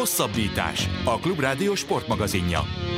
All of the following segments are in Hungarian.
Hosszabbítás, a Klubrádió sportmagazinja.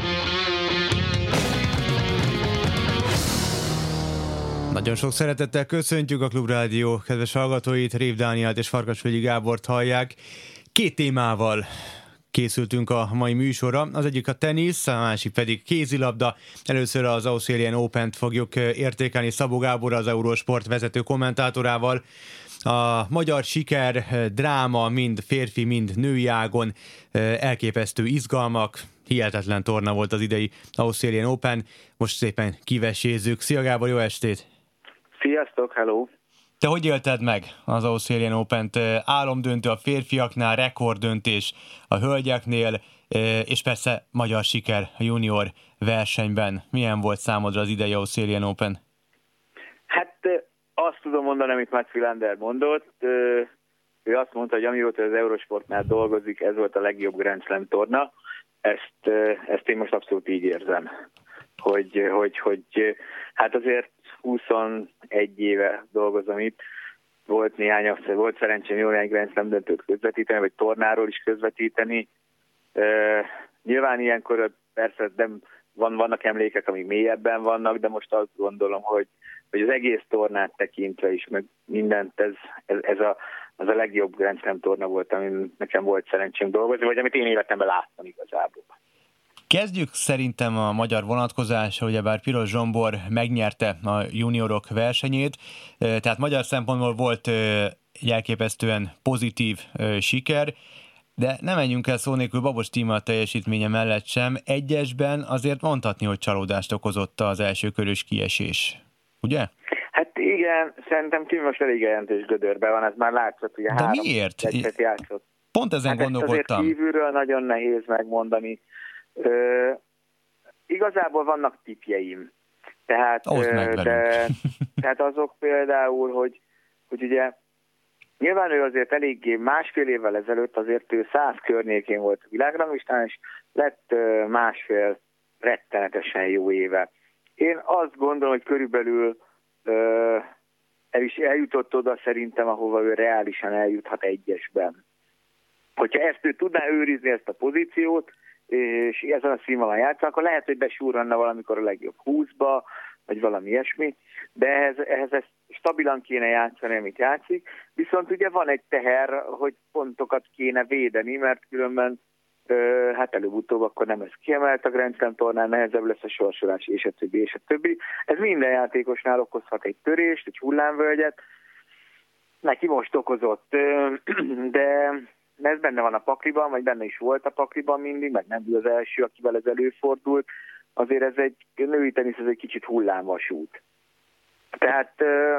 Nagyon sok szeretettel köszöntjük a Klubrádió kedves hallgatóit, Rév Dánielt és Farkasvölgyi Gábort hallják. Két témával készültünk a mai műsorra. Az egyik a tenisz, a másik pedig kézilabda. Először az Australian Opent fogjuk értékelni Szabó Gábor, az Eurosport vezető kommentátorával. A magyar siker, dráma, mind férfi, mind női ágon, elképesztő izgalmak, hihetetlen torna volt az idei Australian Open. Most szépen kivesézzük. Szia Gábor, jó estét! Sziasztok, hello! Te hogy élted meg az Australian Opent? Álomdöntő a férfiaknál, rekorddöntés a hölgyeknél, és persze magyar siker a junior versenyben. Milyen volt számodra az idei Australian Open? Hát azt tudom mondani, amit Mats Wilander mondott. Ő azt mondta, hogy amióta az Eurosportnál dolgozik, ez volt a legjobb Grand Slam torna. Ezt én most abszolút így érzem. Hogy hát azért 21 éve dolgozom itt, volt szerencsém jól néhány Grand Slam döntőt közvetíteni, vagy tornáról is közvetíteni. Nyilván ilyenkor persze nem vannak emlékek, amik mélyebben vannak, de most azt gondolom, hogy az egész tornát tekintve is, meg mindent, ez a legjobb Grand Slam torna volt, amin nekem volt szerencsém dolgozni, vagy amit én életemben láttam igazából. Kezdjük szerintem a magyar vonatkozásra, ugyebár Piros Zsombor megnyerte a juniorok versenyét, tehát magyar szempontból volt egy elképesztően pozitív siker, de nem menjünk el szó nélkül Babos Tíma teljesítménye mellett sem. Egyesben azért mondhatni, hogy csalódást okozott az első körös kiesés, ugye? Hát igen, szerintem Tíma most elég jelentős gödörben van, ez már látszott, ugye de miért? játszott. Pont ezen gondolkodtam. Azért kívülről nagyon nehéz megmondani. Igazából vannak tippjeim. Tehát azok például, hogy ugye nyilván ő azért eléggé másfél évvel ezelőtt azért ő 100 környékén volt a világranglistán, és lett másfél rettenetesen jó éve. Én azt gondolom, hogy körülbelül eljutott oda szerintem, ahova ő reálisan eljuthat egyesben. Hogyha ezt ő tudná őrizni, ezt a pozíciót, és ezen a színvonalon játszani, akkor lehet, hogy besúranna valamikor a legjobb 20-ba, vagy valami ilyesmi, de ehhez ezt stabilan kéne játszani, amit játszik, viszont ugye van egy teher, hogy pontokat kéne védeni, mert különben hát előbb-utóbb akkor nem ez kiemelt a Grand Slam tornán, nehezebb lesz a sorsolás, és a többi, és a többi. Ez minden játékosnál okozhat egy törést, egy hullámvölgyet, neki most okozott, de ez benne van a pakliban, vagy benne is volt a pakliban mindig, meg nem az első, akivel ez előfordult. Azért ez egy női tenisz, ez egy kicsit hullámvasút. Tehát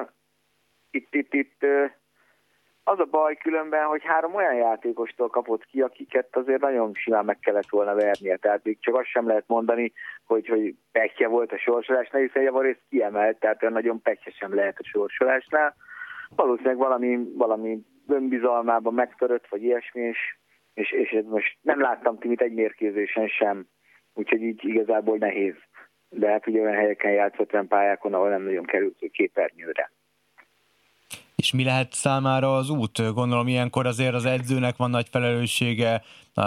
itt az a baj különben, hogy 3 olyan játékostól kapott ki, akiket azért nagyon simán meg kellett volna vernie. Tehát még csak azt sem lehet mondani, hogy pekje volt a sorsolásnál, hiszen javarészt kiemelt, tehát olyan nagyon pekje sem lehet a sorsolásnál. Valószínűleg valami önbizalmában megtörött, vagy ilyesmi, és most nem láttam Timit egy mérkőzésen sem, úgyhogy így igazából nehéz. De hát ugye olyan helyeken játszott, olyan pályákon, ahol nem nagyon került képernyőre. És mi lehet számára az út? Gondolom ilyenkor azért az edzőnek van nagy felelőssége,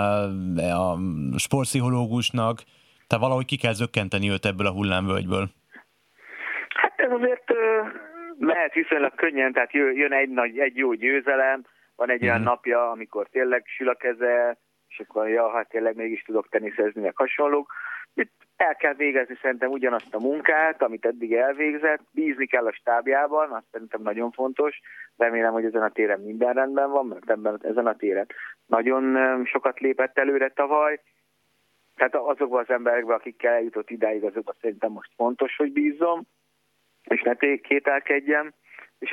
a sportpszichológusnak, tehát valahogy ki kell zökkenteni őt ebből a hullámvölgyből. Hát ez azért mehet viszonylag könnyen, tehát jön egy jó győzelem, van egy olyan napja, amikor tényleg sül a keze, és akkor hát tényleg mégis tudok teniszezni, meg hasonlók. Itt el kell végezni szerintem ugyanazt a munkát, amit eddig elvégzett, bízni kell a stábjában, azt szerintem nagyon fontos. Remélem, hogy ezen a téren minden rendben van, mert ezen a téren nagyon sokat lépett előre tavaly. Tehát azokban az emberekben, akikkel eljutott idáig, azokban szerintem most fontos, hogy bízzom, és ne kételkedjem, és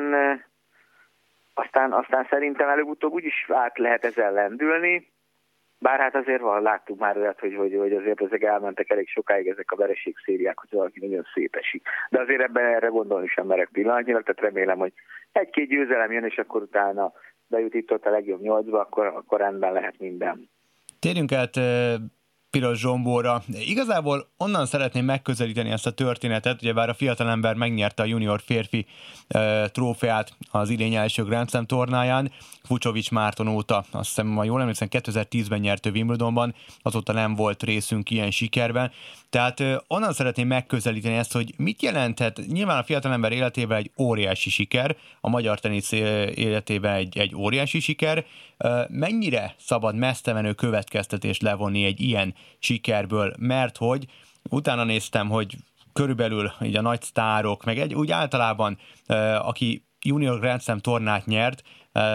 aztán szerintem előbb-utóbb úgyis át lehet ezzel lendülni, bár hát azért láttuk már olyat, hogy azért ezek elmentek elég sokáig ezek a vereségszériák, hogy valaki nagyon szétesik. De azért erre gondolni sem merek pillanatnyilag, tehát remélem, hogy 1-2 győzelem jön, és akkor utána bejut itt ott a legjobb 8-ba, akkor rendben lehet minden. Térjünk át Piros Zsombóra. Igazából onnan szeretném megközelíteni ezt a történetet, ugyebár a fiatalember megnyerte a junior férfi trófeát az idény első Grand Slam tornáján, Vucsovics Márton óta, azt hiszem, ha jól emlékszem, 2010-ben nyert Wimbledonban, azóta nem volt részünk ilyen sikerben. Tehát onnan szeretném megközelíteni ezt, hogy mit jelenthet nyilván a fiatalember életében egy óriási siker, a magyar tenisz életében egy óriási siker. Mennyire szabad messzemenő következtetést levonni egy ilyen sikerből, mert hogy utána néztem, hogy körülbelül így a nagy sztárok, meg úgy általában, aki junior Grand Slam tornát nyert,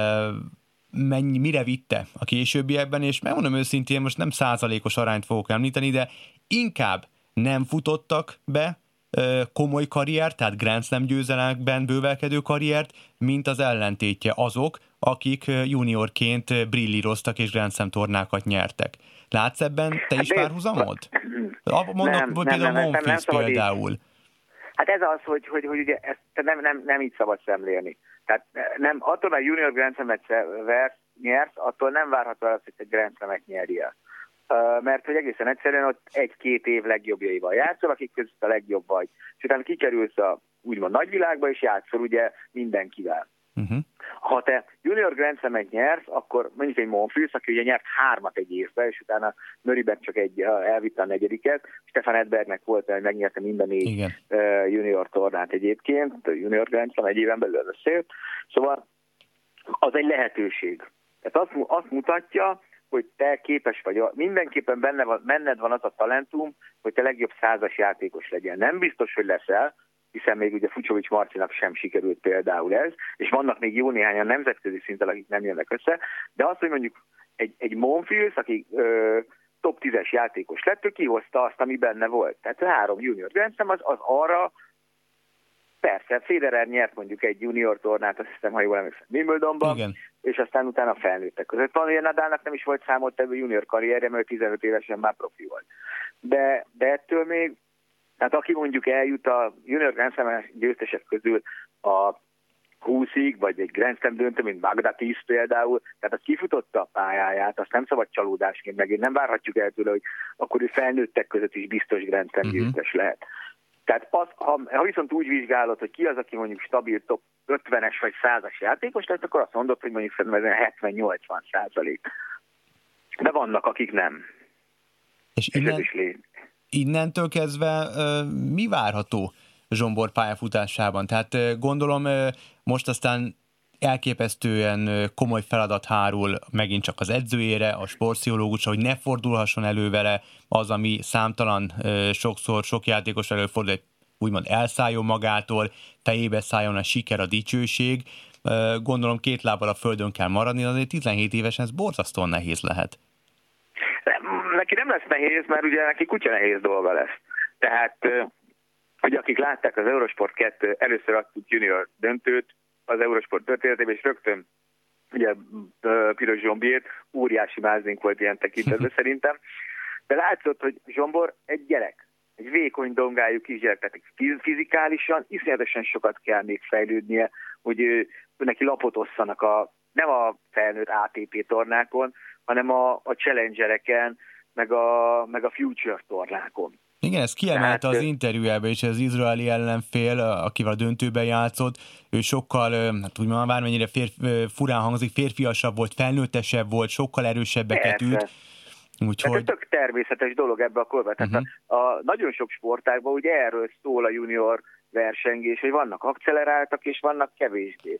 mire vitte a későbbiekben, és megmondom őszintén, most nem százalékos arányt fogok említeni, de inkább nem futottak be komoly karriert, tehát Grand Slam győzelemben bővelkedő karriert, mint az ellentétje azok, akik juniorként brillíroztak és Grand Slam tornákat nyertek. Látsz ebben te is párhuzamot? Mondok például Monfils például. Hát ez az, hogy ugye ezt nem így szabad szemlélni. Tehát nem, attól, mert junior Grand Slam-et nyersz, attól nem várható az, hogy egy Grand Slam-et nyerje. Mert hogy egészen egyszerűen ott 1-2 év legjobbjaival játszol, akik között a legjobb vagy. És utána kikerülsz a úgymond nagyvilágba, és játszol ugye mindenkivel. Uh-huh. Ha te junior Grand Slam-et nyersz, akkor mondjuk egy Monfils, aki ugye nyert 3 egy évben, és utána Murrayben csak elvitte a 4. Stefan Edbergnek volt, hogy megnyerte minden 4 junior tornát egyébként, junior Grand Slam egy éven belül összejött. Szóval az egy lehetőség. Tehát azt mutatja, hogy te képes vagy, mindenképpen benned van az a talentum, hogy te legjobb 100-as játékos legyen. Nem biztos, hogy leszel, hiszen még ugye Vucsovics Marcinak sem sikerült például ez, és vannak még jó néhányan nemzetközi szinten, akik nem jönnek össze, de azt, hogy mondjuk egy Monfils, aki top 10-es játékos lett, ő kihozta azt, ami benne volt. Tehát 3 junior Grand Slam, az arra, persze, Federer nyert mondjuk egy junior tornát, azt hiszem, ha jól emlékszem, Wimbledonban, és aztán utána felnőttek között. Van, Nadalnak nem is volt számottevő junior karrierje, mert 15 évesen már profi volt. De ettől még, tehát aki mondjuk eljut a junior Grand Slam győztesek közül a 20-ig, vagy egy Grand Slam döntő, mint Baghdatis például, tehát az kifutotta a pályáját, azt nem szabad csalódásként megint, nem várhatjuk el tőle, hogy akkor ő felnőttek között is biztos Grand Slam győztes lehet. Tehát ha viszont úgy vizsgálod, hogy ki az, aki mondjuk stabil top 50-es vagy 100-as játékos, tehát akkor azt mondod, hogy mondjuk 70-80%. De vannak, akik nem. És innentől kezdve mi várható Zsombor pályafutásában? Tehát gondolom most aztán elképesztően komoly feladat hárul megint csak az edzőjére, a sportpszichológusra, hogy ne fordulhasson elő vele az, ami számtalan sokszor sok játékos előfordul, hogy úgymond elszálljon magától, fejébe szálljon a siker, a dicsőség. Gondolom 2 lábbal a földön kell maradni, azért 17 évesen ez borzasztóan nehéz lehet. Neki nem lesz nehéz, mert ugye neki kutya nehéz dolga lesz. Tehát, hogy akik látták az Eurosport 2 először adtuk junior döntőt az Eurosport történetében, és rögtön ugye Piros Zsombiét, óriási mázlink volt ilyen tekintetben szerintem, de látszott, hogy Zsombor egy gyerek, egy vékony dongájú kisgyerek, tehát fizikálisan iszonyatosan sokat kell még fejlődnie, hogy neki lapot osszanak nem a felnőtt ATP tornákon, hanem a challengereken, meg a future tornákon. Igen, ez kiemelte az interjújában is, az izraeli ellenfél, akivel a döntőben játszott, ő sokkal, hát úgymond bármennyire furán hangzik, férfiasabb volt, felnőttesebb volt, sokkal erősebbeket üt. Úgyhogy... Ez tök természetes dolog ebbe a korban. Tehát nagyon sok sportágban ugye erről szól a junior versengés, hogy vannak akceleráltak, és vannak kevésbé.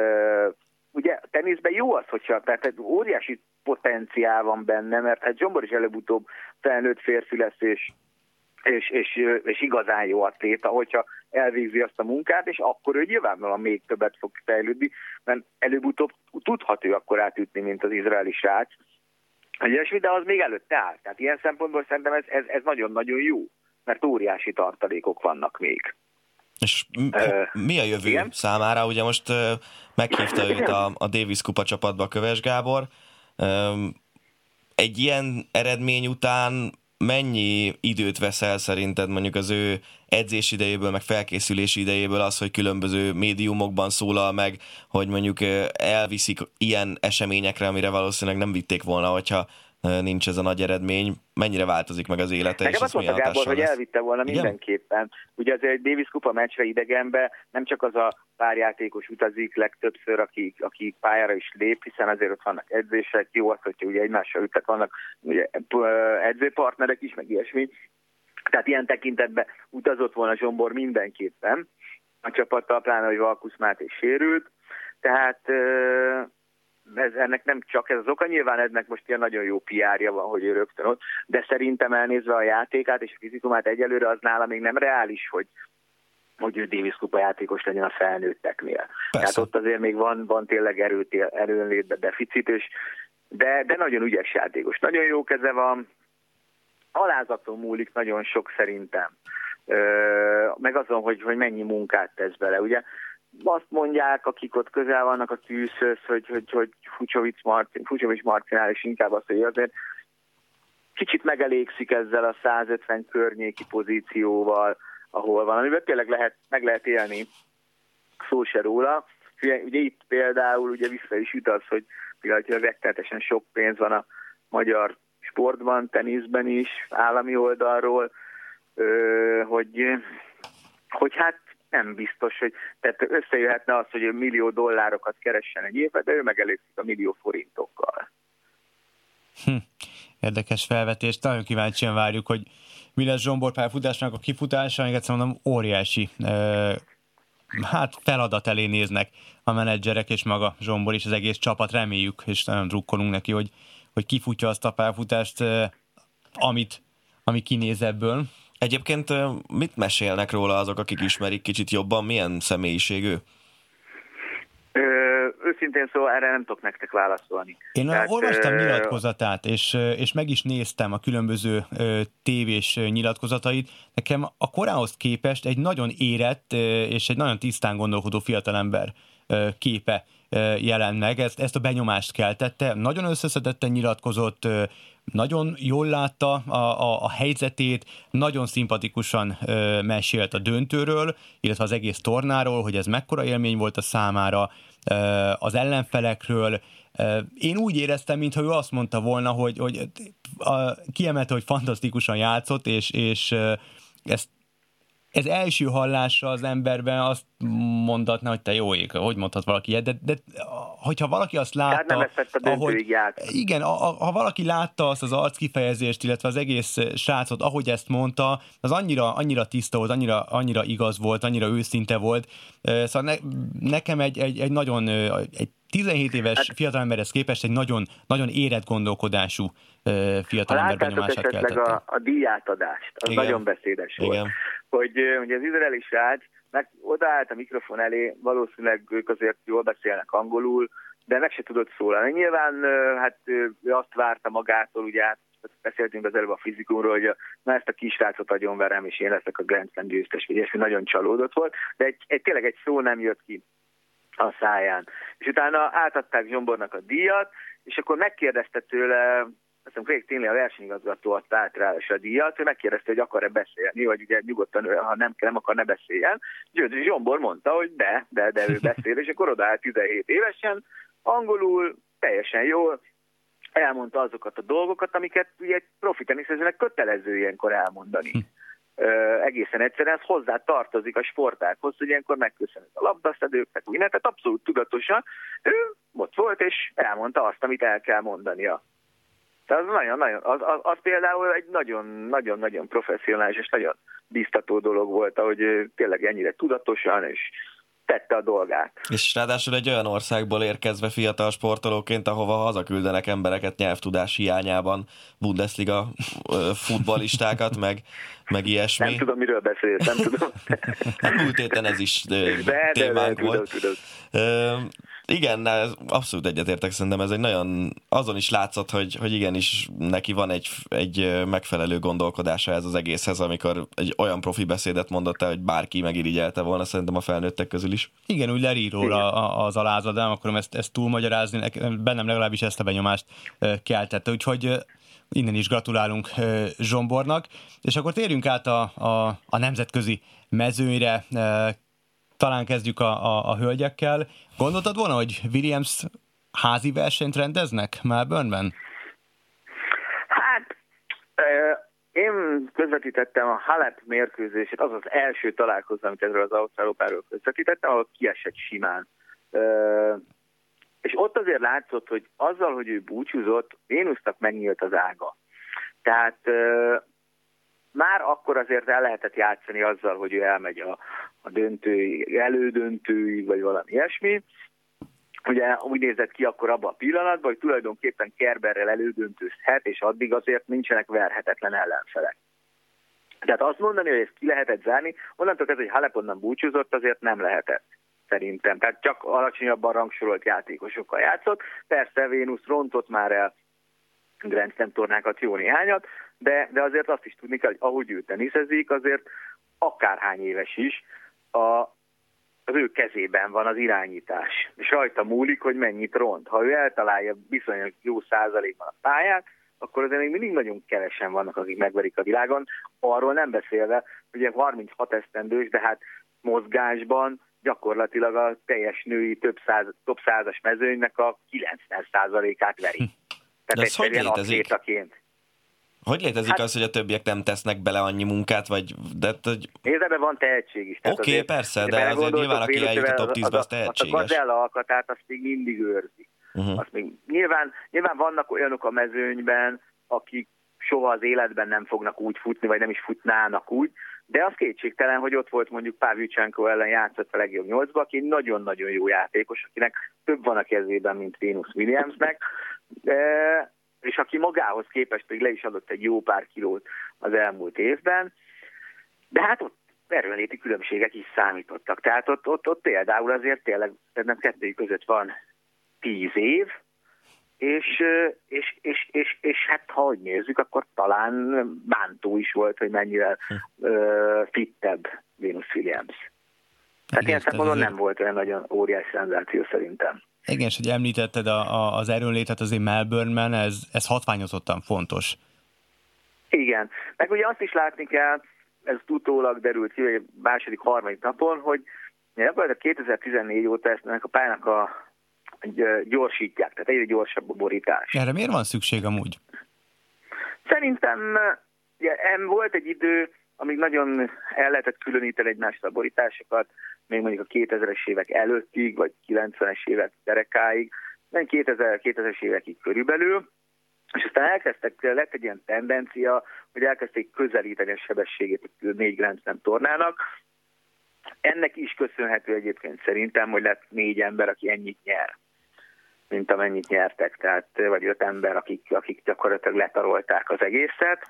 Ugye teniszben jó az, hogyha tehát egy óriási potenciál van benne, mert hát Zsombor is előbb-utóbb felnőtt férfi lesz, és igazán jó atléta, hogyha elvégzi azt a munkát, és akkor ő nyilvánvalóan még többet fog fejlődni, mert előbb-utóbb tudhat ő akkor átütni, mint az izraeli srác. De az még előtte áll. Tehát ilyen szempontból szerintem ez nagyon-nagyon jó, mert óriási tartalékok vannak még. És mi a jövő számára? Ugye most meghívta őt a Davis Kupa csapatba Köves Gábor. Egy ilyen eredmény után mennyi időt veszel szerinted mondjuk az ő edzés idejéből, meg felkészülési idejéből az, hogy különböző médiumokban szólal meg, hogy mondjuk elviszik ilyen eseményekre, amire valószínűleg nem vitték volna, hogyha nincs ez a nagy eredmény. Mennyire változik meg az élete, nekem és ez milyen Gábor, hogy elvitte volna igen? Mindenképpen. Ugye azért egy Davis Kupa meccsre idegenbe nem csak az a pár játékos utazik legtöbbször, aki pályára is lép, hiszen azért ott vannak edzések, jó az, hogyha ugye egymással üttek, vannak ugye, edzőpartnerek is, meg ilyesmi. Tehát ilyen tekintetben utazott volna Zsombor mindenképpen a csapattal, pláne, hogy Valkusz Máté sérült. Tehát ennek nem csak ez az oka, nyilván ennek most ilyen nagyon jó PR-ja van, hogy ő rögtön ott, de szerintem elnézve a játékát és a fizikumát egyelőre az nála még nem reális, hogy ő Davis Kupa játékos legyen a felnőtteknél. Persze. Tehát ott azért még van tényleg erőnlétbe deficit, de nagyon ügyes játékos. Nagyon jó keze van, alázaton múlik nagyon sok szerintem. Meg azon, hogy mennyi munkát tesz bele. Ugye azt mondják, akik ott közel vannak a tűzhöz, hogy Fucsovics Marcinál, és inkább azt, hogy azért kicsit megelégszik ezzel a 150 környéki pozícióval, ahol van, amiben tényleg meg lehet élni, szó se róla. Ugye itt például ugye vissza is jut az, hogy pillanatilag rettenetesen sok pénz van a magyar sportban, teniszben is, állami oldalról, hogy hát nem biztos, hogy tehát összejöhetne az, hogy $1 millió keressen egy évben, de ő megelégszik a $1 millió forintokkal. Érdekes felvetés. Nagyon kíváncsian várjuk, hogy mi lesz Zsombor pályafutásnak a kifutása, még egyszer mondom, óriási feladat elé néznek a menedzserek, és maga Zsombor is, az egész csapat, reméljük, és nagyon drukkolunk neki, hogy kifutja azt a pályafutást, ami kinéz ebből. Egyébként mit mesélnek róla azok, akik ismerik kicsit jobban? Milyen személyiségű? Őszintén szóval erre nem tudok nektek válaszolni. Én olvastam nyilatkozatát, és meg is néztem a különböző tévés nyilatkozatait. Nekem a korához képest egy nagyon érett és egy nagyon tisztán gondolkodó fiatalember képe jelent meg. Ezt a benyomást keltette. Nagyon összeszedetten nyilatkozott, nagyon jól látta a helyzetét, nagyon szimpatikusan mesélt a döntőről, illetve az egész tornáról, hogy ez mekkora élmény volt a számára, az ellenfelekről. Én úgy éreztem, mintha ő azt mondta volna, hogy kiemelte, hogy fantasztikusan játszott, és ez első hallásra az emberben azt mondatná, hogy te jó ég, hogy mondhat valaki ilyet, de hogyha valaki azt látta, igen, ha valaki látta azt az arckifejezést, illetve az egész srácot, ahogy ezt mondta, az annyira tiszta volt, annyira igaz volt, annyira őszinte volt. Szóval nekem egy nagyon, egy 17 éves fiatalemberhez képest egy nagyon, nagyon érett gondolkodású fiatalember benyomását keltette. A díjátadást, az igen, nagyon beszédes volt. Igen. Hogy az izraeli srác odaállt a mikrofon elé, valószínűleg ők azért jól beszélnek angolul, de meg se tudott szólalni. Nyilván ő azt várta magától, ugye beszéltünk az előbb a fizikumról, hogy ezt a kisrácot agyonverem, és én leszek a Grand Slam győztes, vagy ilyesmi, nagyon csalódott volt, de tényleg egy szó nem jött ki a száján. És utána átadták Zsombornak a díjat, és akkor megkérdezte tőle, azt hiszem Craig Tinley, a versenyigazgató adta át rá a díjat, ő megkérdezte, hogy akar-e beszélni, vagy ugye nyugodtan, ha nem akar, ne beszéljen. Zsombor mondta, hogy de ő beszél, és akkor odaállt 17 évesen, angolul, teljesen jól, elmondta azokat a dolgokat, amiket ugye egy profi teniszezőnek kötelező ilyenkor elmondani. Egészen egyszerűen ez hozzá tartozik a sportághoz, hogy ilyenkor megköszönhet a labdaszedőknek, tehát abszolút tudatosan ő ott volt, és elmondta azt, amit el kell mondania. Tehát az például egy nagyon-nagyon professzionális és nagyon biztató dolog volt, ahogy tényleg ennyire tudatosan és tette a dolgát. És ráadásul egy olyan országból érkezve fiatal sportolóként, ahova hazaküldenek embereket nyelvtudás hiányában, Bundesliga futballistákat, meg ilyesmi. Nem tudom, miről beszélsz, nem tudom. Múlt héten ez is témánk volt. Tudom. Igen, abszolút egyetértek, szerintem ez egy nagyon, azon is látszott, hogy igenis neki van egy megfelelő gondolkodása ez az egészhez, amikor egy olyan profi beszédet mondott el, hogy bárki megirigyelte volna, szerintem a felnőttek közül is. Igen, úgy lerír róla az alázat, de nem akarom ezt túlmagyarázni, bennem legalábbis ezt a benyomást keltette, úgyhogy innen is gratulálunk Zsombornak, és akkor térjünk át a nemzetközi mezőnyre. Talán kezdjük a hölgyekkel. Gondoltad volna, hogy Williams házi versenyt rendeznek Melbourneben? Én közvetítettem a Halep mérkőzését, az az első találkozó, amit erről az Ausztrál Openről közvetítettem, ahol kiesett simán. És ott azért látszott, hogy azzal, hogy ő búcsúzott, Vénusznak megnyílt az ága. Tehát már akkor azért el lehetett játszani azzal, hogy ő elmegy a elődöntőig, vagy valami ilyesmi. Ugye úgy nézett ki akkor abban a pillanatban, hogy tulajdonképpen Kerberrel elődöntőzhet, és addig azért nincsenek verhetetlen ellenfelek. Tehát azt mondani, hogy ezt ki lehetett zárni, onnantól kezdve, hogy Halep onnan búcsúzott, azért nem lehetett, szerintem. Tehát csak alacsonyabban rangsorolt játékosokkal játszott. Persze Vénusz rontott már el Grand Slam tornákat jó néhányat, de azért azt is tudni kell, hogy ahogy ő teniszezik, azért akárhány éves is, az ő kezében van az irányítás. És rajta múlik, hogy mennyit ront. Ha ő eltalálja viszonylag jó százalékban a pályát, akkor azért még mindig nagyon kevesen vannak, akik megverik a világon. Arról nem beszélve, ugye 36 esztendős, de hát mozgásban gyakorlatilag a teljes női top 100-as mezőnynek a 90%-át veri. Tehát egyszerűen atlétaként. Hogy létezik az, hogy a többiek nem tesznek bele annyi munkát, vagy... Ebben van tehetség is. Oké, persze, de azért nyilván, aki eljut a top 10-be, az tehetséges. A gazella alkatát azt még mindig őrzi. Azt még, nyilván vannak olyanok a mezőnyben, akik soha az életben nem fognak úgy futni, vagy nem is futnának úgy, de az kétségtelen, hogy ott volt mondjuk Pavlyuchenko ellen játszott a legjobb 8-ba, aki nagyon-nagyon jó játékos, akinek több van a kezében, mint Venus Williamsnek, és aki magához képest pedig le is adott egy jó pár kilót az elmúlt évben, de hát ott erőnléti különbségek is számítottak. Tehát ott például azért tényleg szerintem kettőjük között van 10 év, és hát ha úgy nézzük, akkor talán bántó is volt, hogy mennyire fittebb Venus Williams. Tehát ilyen szempontból nem volt olyan nagyon óriási szenzáció szerintem. Igen, és hogy említetted az erőnlétet azért Melbourne-ben, ez hatványozottan fontos. Igen, meg ugye azt is látni kell, ez utólag derült ki, vagy második, harmadik napon, hogy gyakorlatilag 2014 óta ennek a pályának gyorsítják, tehát egyre gyorsabb a borítás. Erre miért van szükség amúgy? Szerintem volt egy idő, amíg nagyon el lehetett különíteni egymástól a borításokat, még mondjuk a 2000-es évek előttig, vagy 90-es évek derekáig, nem 2000-es évekig körülbelül, és aztán lett egy ilyen tendencia, hogy elkezdték közelíteni a sebességét a 4 Grand Slam tornának. Ennek is köszönhető egyébként szerintem, hogy lett 4 ember, aki ennyit nyer, mint amennyit nyertek, tehát vagy 5 ember, akik gyakorlatilag letarolták az egészet.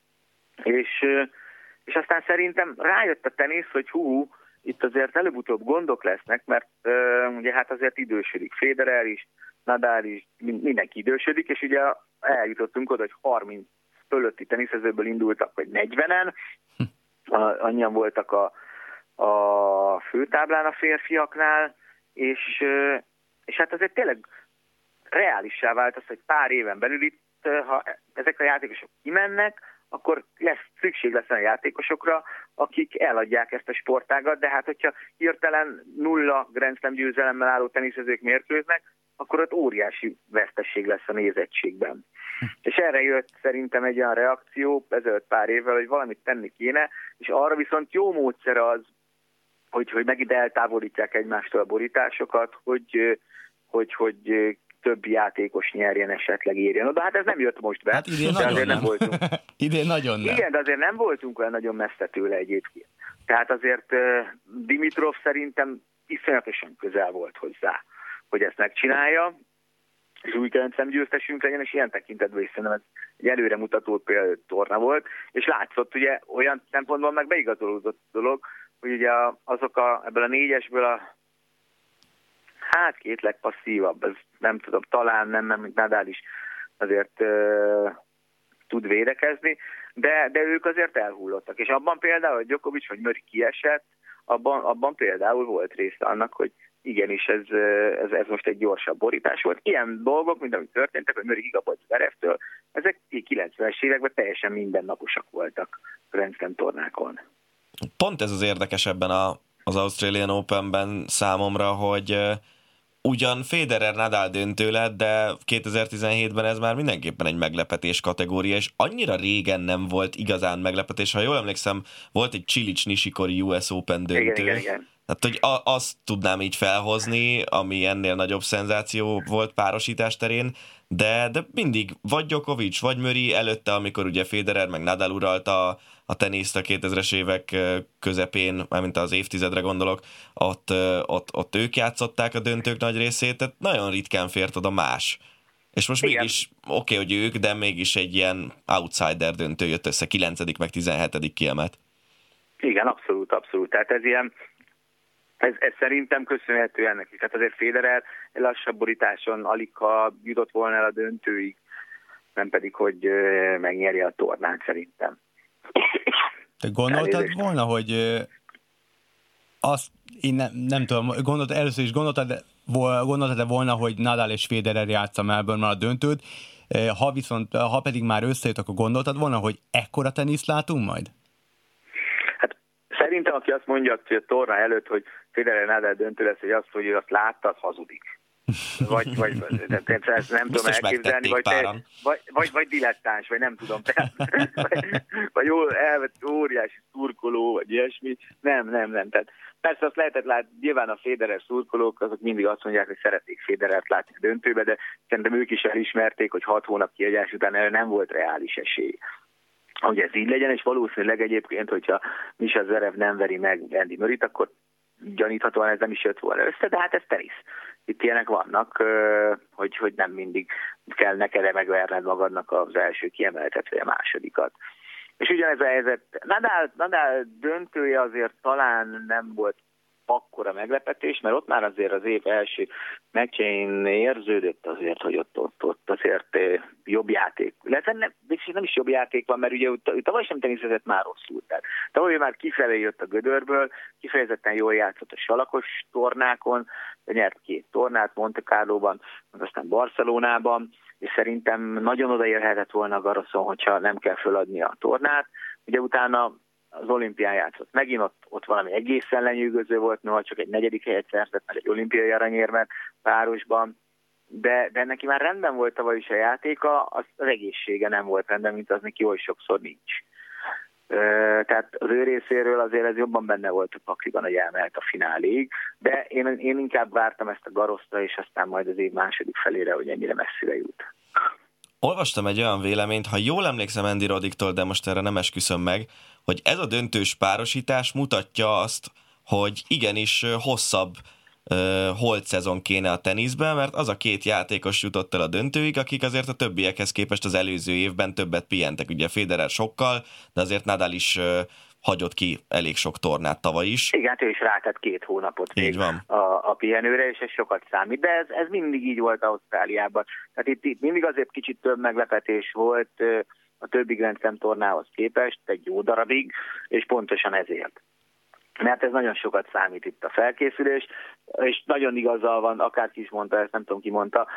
És aztán szerintem rájött a tenisz, hogy itt azért előbb-utóbb gondok lesznek, mert ugye hát azért idősödik Federer is, Nadal is, mindenki idősödik, és ugye eljutottunk oda, hogy 30 fölötti teniszezőből indultak, vagy 40-en, annyian voltak a főtáblán a férfiaknál, és hát azért tényleg reálissá vált az, hogy pár éven belül itt, ha ezek a játékosok kimennek, akkor szükség lesz a játékosokra, akik eladják ezt a sportágat, de hát hogyha hirtelen 0 Grand Slam győzelemmel álló teniszezők mérkőznek, akkor ott óriási vesztesség lesz a nézettségben. És erre jött szerintem egy olyan reakció ezelőtt pár évvel, hogy valamit tenni kéne, és arra viszont jó módszer az, hogy megint eltávolítják egymástól a borításokat, hogy több játékos nyerjen, esetleg érjen oda. Hát ez nem jött most be. Hát idén nagyon nem. Voltunk. Idén nagyon nem. Igen, de azért nem voltunk olyan nagyon messze tőle egyébként. Tehát azért Dimitrov szerintem iszonyatosan közel volt hozzá, hogy ezt megcsinálja, és új Grand Slam győztesünk legyen, és ilyen tekintetben is szerintem ez egy előremutató torna volt, és látszott ugye olyan szempontból meg beigazolódott dolog, hogy ugye ebből a 4-esből két legpasszívabb, ez nem tudom, talán nem, mint Nadal is azért tud védekezni, de ők azért elhullottak. És abban például, hogy Djokovic vagy Murray kiesett, abban például volt része annak, hogy igenis ez most egy gyorsabb borítás volt. Ilyen dolgok, mint amit történtek, hogy Murray kikapott Zverevtől, ezek 90-es években teljesen mindennaposak voltak Grand Slam tornákon. Pont ez az érdekes ebben az Australian Openben számomra, hogy ugyan Federer-Nadal döntő lett, de 2017-ben ez már mindenképpen egy meglepetés kategória, és annyira régen nem volt igazán meglepetés. Ha jól emlékszem, volt egy Cilic-Nishikori US Open döntő. Igen. Tehát, hogy azt tudnám így felhozni, ami ennél nagyobb szenzáció volt párosítás terén, de mindig vagy Djokovic, vagy Murray előtte, amikor ugye Federer meg Nadal uralta a teniszt a 2000-es évek közepén, mármint az évtizedre gondolok, ott ők játszották a döntők nagy részét, tehát nagyon ritkán fért oda más. És most igen. Mégis oké, hogy ők, de mégis egy ilyen outsider döntő jött össze, 9. meg 17. kiemelt. Igen, abszolút. Tehát ez ilyen, ez szerintem köszönhető ennek is. Tehát azért Federer lassabb borításon aligha jutott volna el a döntőig, nem pedig, hogy megnyerje a tornát szerintem. Te gondoltad volna, hogy azt, én nem tudom, először is gondoltad volna, hogy Nadal és Federer játsza Melbourne-ban a döntőt, ha pedig már összejött, akkor gondoltad volna, hogy ekkora teniszt látunk majd? Hát szerintem, aki azt mondja, hogy a torna előtt, hogy Federer-Nadal döntő lesz, hogy azt látta, az hazudik. Vagy ezt nem tudom elképzelni, vagy dilettáns, vagy nem tudom, vagy jól elvett óriási szurkoló, vagy ilyesmi. Nem. Tehát persze azt lehetett látni, nyilván a Federer szurkolók, azok mindig azt mondják, hogy szeretnék Federert látni a döntőbe, de szerintem ők is elismerték, hogy 6 hónap kiadás után erre nem volt reális esély, hogy ez így legyen, és valószínűleg egyébként, hogyha Mischa Zverev nem veri meg Andy Murrayt, akkor gyaníthatóan ez nem is jött volna össze, de hát ez tenisz. Itt ilyenek vannak, hogy nem mindig kell neked megverned magadnak az első kiemeltet, vagy a másodikat. És ugyanez a helyzet, Nadal döntője azért talán nem volt akkora meglepetés, mert ott már azért az év első meccsén érződött azért, hogy ott azért jobb játék. Nem is jobb játék van, mert ugye tavaly sem teniszezett már rosszul. Tehát tavaly már kifelé jött a gödörből, kifejezetten jól játszott a salakos tornákon, nyert 2 tornát Monte Carlóban, aztán Barcelonában, és szerintem nagyon odaérhetett volna a Garroson, hogyha nem kell föladni a tornát. Ugye utána az olimpián játszott. Megint ott valami egészen lenyűgöző volt, noha csak egy 4. helyet szerzett, meg egy olimpiai aranyérmet párosban, de neki már rendben volt tavaly is a játéka, az egészsége nem volt rendben, mint az neki oly sokszor nincs. Tehát az ő részéről azért ez jobban benne volt a pakliban, hogy elmehet a fináléig, de én inkább vártam ezt a Garrosztra, és aztán majd az év második felére, hogy ennyire messzire jut. Olvastam egy olyan véleményt, ha jól emlékszem Andy Roddiktól, de most erre nem esküszöm meg, hogy ez a döntős párosítás mutatja azt, hogy igenis hosszabb holt szezon kéne a teniszben, mert az a 2 játékos jutott el a döntőig, akik azért a többiekhez képest az előző évben többet pihentek. Ugye Federer sokkal, de azért Nadal is hagyott ki elég sok tornát tavaly is. Igen, hát ő is rátett 2 hónapot még a pihenőre, és ez sokat számít, de ez mindig így volt Ausztráliában. Tehát itt mindig azért kicsit több meglepetés volt a többi Grand Slam tornához képest, egy jó darabig, és pontosan ezért. Mert ez nagyon sokat számít itt a felkészülés, és nagyon igazal van, akárki is mondta, ezt nem tudom ki mondta,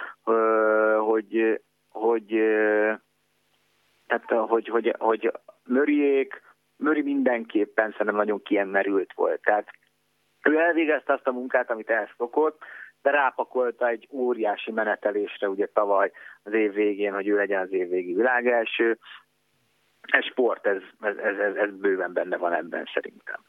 hogy Murray mindenképpen szerintem nagyon kiemelült volt. Tehát ő elvégezte azt a munkát, amit ehhez szokott, de rápakolta egy óriási menetelésre ugye tavaly az év végén, hogy ő legyen az év végi világelső. Ez sport, ez bőven benne van ebben szerintem.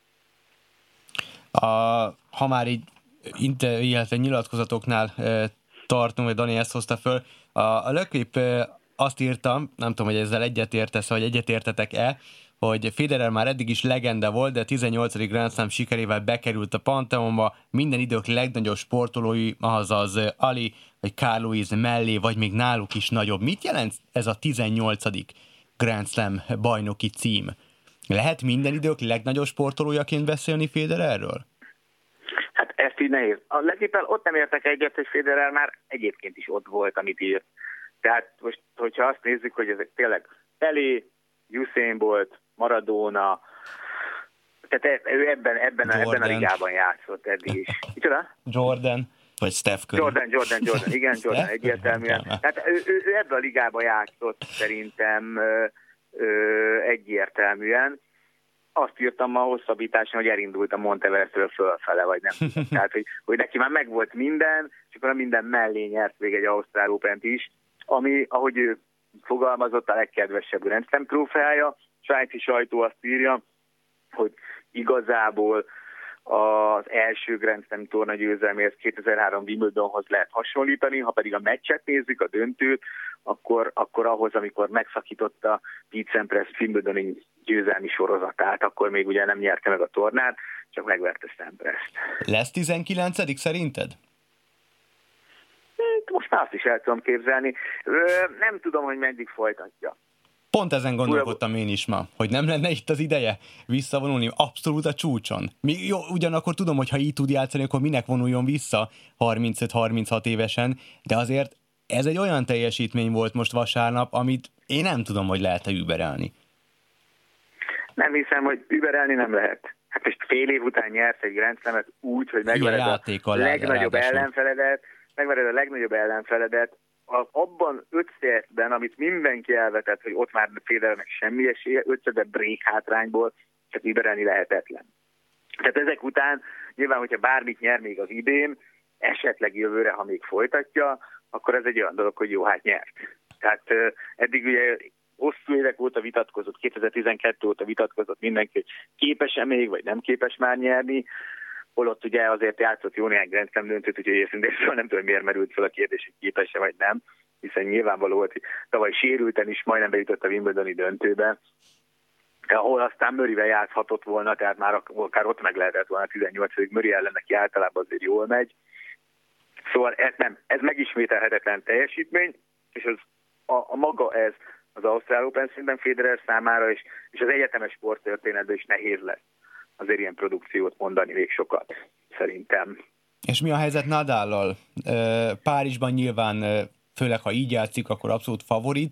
Ha már így illetve nyilatkozatoknál tartunk, vagy Dani ezt hozta föl, a Le Clip azt írtam, nem tudom, hogy ezzel egyetértesz, vagy egyetértetek-e, hogy Federer már eddig is legenda volt, de 18. Grand Slam sikerével bekerült a Pantheonba, minden idők legnagyobb sportolói, azaz Ali vagy Carl Lewis mellé, vagy még náluk is nagyobb. Mit jelent ez a 18. Grand Slam bajnoki cím? Lehet minden idők legnagyobb sportolójaként beszélni Federerről? Hát ezt így nehéz. A legéppen ott nem értek egyet, hogy Federer már egyébként is ott volt, amit írt. Tehát most, hogyha azt nézzük, hogy ezek tényleg Pelé, Usain Bolt, Maradona, tehát ő ebben a ligában játszott eddig is. Micsoda? Jordan. Vagy Steph Curry. Jordan. Igen, Jordan egyértelműen. Tehát ő ebben a ligában játszott szerintem egyértelműen. Azt írtam ma a hosszabbításon, hogy elindult a Monteverestről fölfele, vagy nem tudom. Tehát, hogy neki már megvolt minden, és akkor a minden mellé nyert még egy Ausztrál Opent is, ami, ahogy ő fogalmazott, a legkedvesebb Grand Slam trófeája. Svájci sajtó azt írja, hogy igazából az első Grand Slam torna győzelméhez 2003 Wimbledonhoz lehet hasonlítani, ha pedig a meccset nézzük, a döntőt, akkor ahhoz, amikor megszakította Pete Sampras Wimbledoni győzelmi sorozatát, akkor még ugye nem nyerte meg a tornát, csak megverte Samprast. Lesz 19. szerinted? Most már azt is el tudom képzelni. Nem tudom, hogy meddig folytatja. Pont ezen gondolkodtam én is ma, hogy nem lenne itt az ideje visszavonulni abszolút a csúcson. Jó, ugyanakkor tudom, hogy ha így tud játszani, akkor minek vonuljon vissza 35-36 évesen, de azért ez egy olyan teljesítmény volt most vasárnap, amit én nem tudom, hogy lehet-e überelni. Nem hiszem, hogy überelni nem lehet. Hát most fél év után nyersz egy Grand Slamet úgy, hogy megvered a legnagyobb ellenfeledet, abban 5 szettben, amit mindenki elvetett, hogy ott már Federernek semmi esélye, 5 szettben break hátrányból csak überelni lehetetlen. Tehát ezek után nyilván, hogyha bármit nyer még az idén, esetleg jövőre, ha még folytatja, akkor ez egy olyan dolog, hogy jó, hát nyert. Tehát eddig ugye hosszú évek óta vitatkozott, 2012 óta vitatkozott mindenki, hogy képes-e még, vagy nem képes már nyerni, holott ugye azért játszott jó néhány Grand Slam döntőt, úgyhogy őszintén szóval nem tudom, miért merült fel a kérdés, hogy képes-e vagy nem, hiszen nyilvánvaló volt, hogy tavaly sérülten is majdnem bejutott a Wimbledoni döntőbe, ahol aztán Murrayvel játszhatott volna, tehát már akár ott meg lehetett volna 18. Murray ellen, neki általában azért jól megy. Szóval ez megismételhetetlen teljesítmény, és a maga ez az Ausztrál Open szintben Federer számára, és az egyetemes sporttörténetben is nehéz lesz azért ilyen produkciót mondani még sokat, szerintem. És mi a helyzet Nadállal? Párizsban nyilván, főleg ha így játszik, akkor abszolút favorit.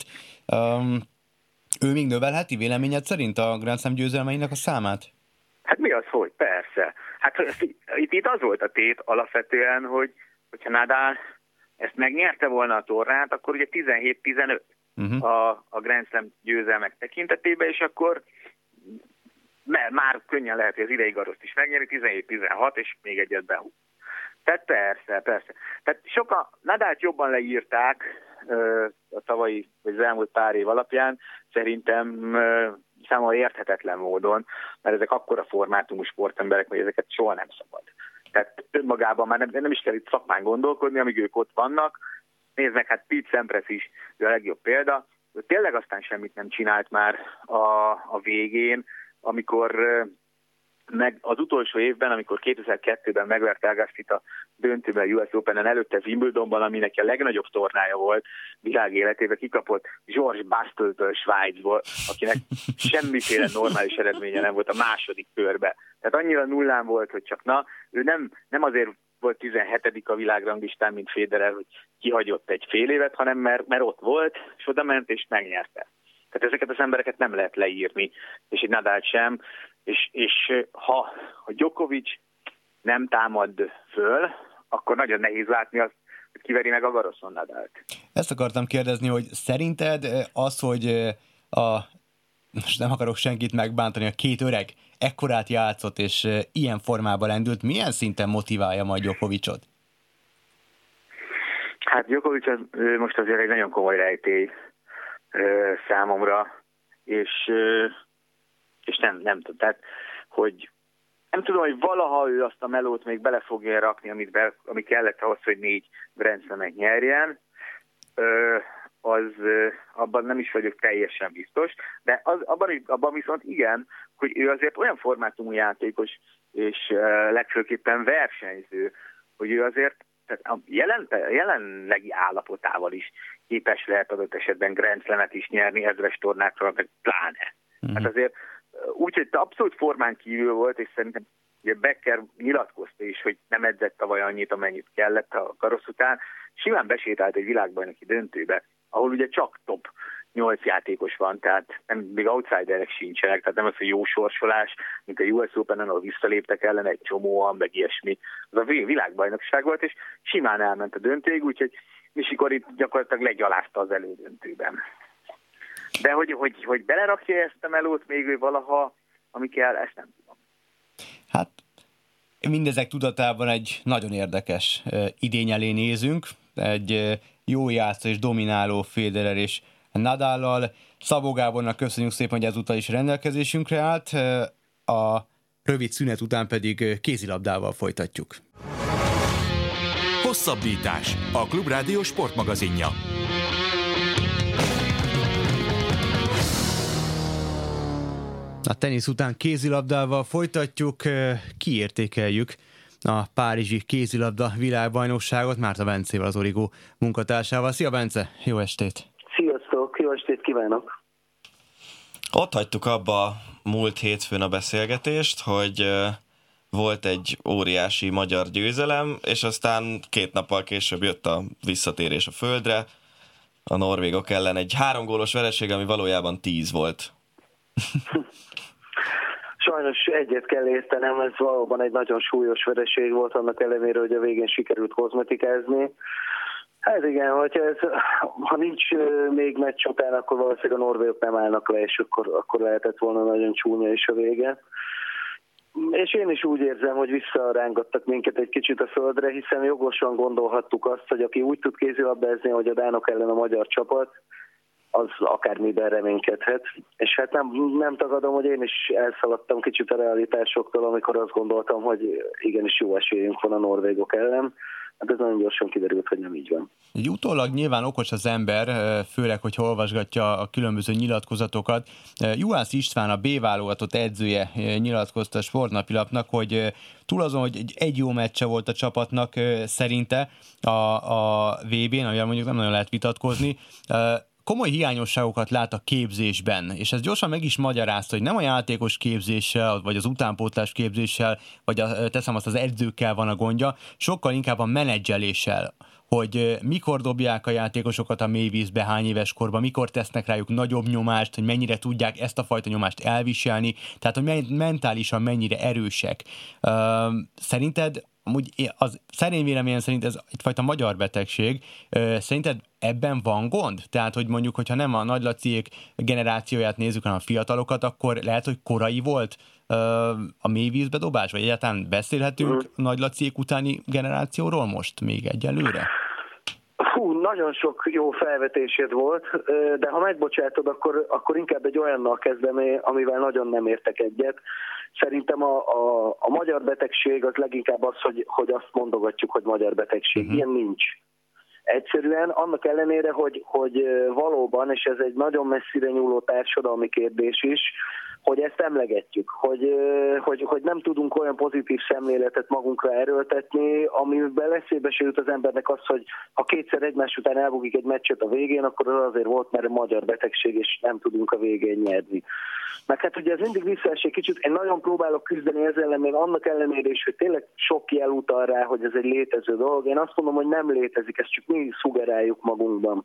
Ő még növelheti véleményed szerint a Grand Slam győzelmeinek a számát? Hát mi az, hogy? Persze. Hát itt az volt a tét alapvetően, hogyha Nadal ezt megnyerte volna a tornát, akkor ugye 17-15 a Grand Slam győzelmek tekintetében, és akkor már könnyen lehet, hogy az idei Garoszt is megnyeri, 17-16, és még egyet behúz. Tehát persze. Tehát sokan Nadált jobban leírták a tavalyi, vagy az elmúlt pár év alapján, szerintem számomra érthetetlen módon, mert ezek akkora formátumú sportemberek, hogy ezeket soha nem szabad. Tehát önmagában már nem is kell itt szakmán gondolkodni, amíg ők ott vannak. Nézd meg, hát Pete Sampras is a legjobb példa. Ő tényleg aztán semmit nem csinált már a végén, amikor meg az utolsó évben, amikor 2002-ben megverte Agassist a döntőben a US Openen, előtte Wimbledonban, ami neki a legnagyobb tornája volt világ életében, kikapott George Basteltől Svájcból, akinek semmiféle normális eredménye nem volt a második körbe. Tehát annyira nullán volt, hogy csak ő nem azért volt 17. a világranglistán, mint Federer, hogy kihagyott egy fél évet, hanem mert ott volt, és oda ment, és megnyerte. Tehát ezeket az embereket nem lehet leírni, és egy Nadal sem, és ha Djokovic nem támad föl, akkor nagyon nehéz látni azt, hogy kiveri meg a Garoszon Nadalt. Ezt akartam kérdezni, hogy szerinted az, hogy most nem akarok senkit megbántani, a két öreg ekkorát játszott, és ilyen formában lendült, milyen szinten motiválja majd Djokovicot? Hát Djokovic most azért egy nagyon komoly rejtély számomra, és nem tudom, tehát, hogy nem tudom, hogy valaha ő azt a melót még bele fogja rakni, ami kellett ahhoz, hogy 4 Grand Slamet nyerjen, abban nem is vagyok teljesen biztos, de abban viszont igen, hogy ő azért olyan formátumú játékos, és legfőképpen versenyző, hogy ő azért tehát a jelenlegi állapotával is képes lehet adott esetben Grand Slamet is nyerni, ezres tornákra, meg pláne. Hát azért úgy, hogy abszolút formán kívül volt, és szerintem ugye Becker nyilatkozta is, hogy nem edzett tavaly annyit, amennyit kellett a Garros után, simán besétált egy világbajnoki döntőbe, ahol ugye csak top 8 játékos van, tehát még outsiderek sincsenek, tehát nem az, hogy jó sorsolás, mint a US Openen, ahol visszaléptek ellen egy csomóan, meg ilyesmi. Az a világbajnokság volt, és simán elment a döntőig, úgyhogy Nishikori gyakorlatilag legyalázta az elődöntőben. De hogy belerakja ezt a melót még ő valaha, ami kell, ezt nem tudom. Hát mindezek tudatában egy nagyon érdekes idény elé nézünk, egy jó játszó és domináló Federer és Nadállal. Szabó Gábornak köszönjük szépen, hogy ezúttal is rendelkezésünkre állt, a rövid szünet után pedig kézilabdával folytatjuk. Hosszabbítás, a Klubrádió sportmagazinja. A tenisz után kézilabdával folytatjuk, kiértékeljük a párizsi kézilabda világbajnokságot Márta Bencével, az Origo munkatársával. Szia Bence, jó estét! Sziasztok, jó estét kívánok! Ott hagytuk abba múlt hétfőn a beszélgetést, hogy volt egy óriási magyar győzelem, és aztán 2 nappal később jött a visszatérés a földre, a norvégok ellen egy 3 gólos vereség, ami valójában 10 volt. Sajnos egyet kell értenem, ez valóban egy nagyon súlyos vereség volt, annak ellenére, hogy a végén sikerült kozmetikázni. Hát igen, ha nincs még meccs után, akkor valószínűleg a norvégok nem állnak le, és akkor lehetett volna nagyon csúnya is a vége. És én is úgy érzem, hogy visszarángattak minket egy kicsit a földre, hiszen jogosan gondolhattuk azt, hogy aki úgy tud kézilabdázni, hogy a dánok ellen a magyar csapat, az akármiben reménykedhet. És hát nem tagadom, hogy én is elszaladtam kicsit a realitásoktól, amikor azt gondoltam, hogy igenis jó esélyünk van a norvégok ellen. Hát ez nagyon gyorsan kiderült, hogy nem így van. Utólag nyilván okos az ember, főleg, hogy olvasgatja a különböző nyilatkozatokat. Juhász István, a B-válogatott edzője nyilatkozta a Sportnapilapnak, hogy túl azon, hogy egy jó meccse volt a csapatnak szerinte a VB-n, amivel mondjuk nem nagyon lehet vitatkozni, komoly hiányosságokat lát a képzésben, és ez gyorsan meg is magyarázta, hogy nem a játékos képzéssel, vagy az utánpótlás képzéssel, vagy teszem azt, az edzőkkel van a gondja, sokkal inkább a menedzseléssel, hogy mikor dobják a játékosokat a mélyvízbe, hány éves korban, mikor tesznek rájuk nagyobb nyomást, hogy mennyire tudják ezt a fajta nyomást elviselni, tehát hogy mentálisan mennyire erősek. Szerinted, amúgy az szerény véleményem szerint ez egyfajta magyar betegség. Szerinted ebben van gond? Tehát, hogy mondjuk, hogyha nem a Nagy Laciék generációját nézzük, hanem a fiatalokat, akkor lehet, hogy korai volt a mélyvízbe dobás? Vagy egyáltalán beszélhetünk Nagy Laciék utáni generációról most még egyelőre? Nagyon sok jó felvetésed volt, de ha megbocsátod, akkor inkább egy olyannal kezdem, amivel nagyon nem értek egyet. Szerintem a magyar betegség az leginkább az, hogy azt mondogatjuk, hogy magyar betegség. Ilyen nincs. Egyszerűen annak ellenére, hogy valóban, és ez egy nagyon messzire nyúló társadalmi kérdés is, hogy ezt emlegetjük, hogy nem tudunk olyan pozitív szemléletet magunkra erőltetni, amiben eszébe se jut az embernek az, hogy ha 2-szer egymás után elbukik egy meccset a végén, akkor az azért volt, mert a magyar betegség, és nem tudunk a végén nyerni. Meg hát ugye ez mindig visszaesik kicsit, én nagyon próbálok küzdeni ezzel ellen, még annak ellenére is, hogy tényleg sok jel utal rá, hogy ez egy létező dolog. Én azt mondom, hogy nem létezik, ezt csak mi szugeráljuk magunkban.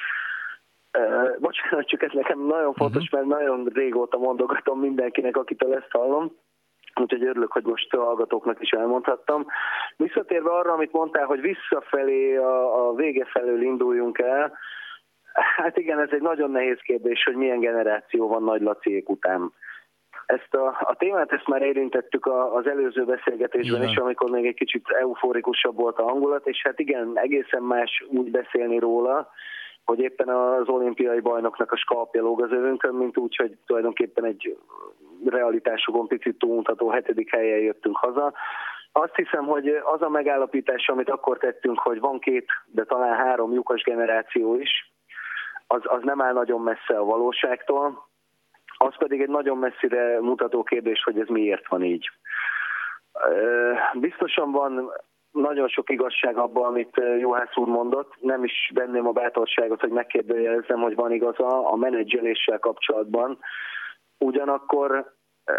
Bocsánat, csak ez nekem nagyon fontos, mert nagyon régóta mondogatom mindenkinek, akitől ezt hallom. Úgyhogy örülök, hogy most a hallgatóknak is elmondhattam. Visszatérve arra, amit mondtál, hogy visszafelé a vége felől induljunk el, hát igen, ez egy nagyon nehéz kérdés, hogy milyen generáció van Nagy Laciék után. Ezt a témát ezt már érintettük az előző beszélgetésben is, amikor még egy kicsit eufórikusabb volt a hangulat, és hát igen, egészen más úgy beszélni róla, hogy éppen az olimpiai bajnoknak a skalpja lóg az övünkön, mint úgy, hogy tulajdonképpen egy realitásokon picit túlmutató 7. helyen jöttünk haza. Azt hiszem, hogy az a megállapítás, amit akkor tettünk, hogy van 2, de talán 3 lyukas generáció is, az nem áll nagyon messze a valóságtól. Az pedig egy nagyon messzire mutató kérdés, hogy ez miért van így. Biztosan van nagyon sok igazság abban, amit Juhász úr mondott. Nem is venném a bátorságot, hogy megkérdőjelezzem, hogy van igaza a menedzseléssel kapcsolatban. Ugyanakkor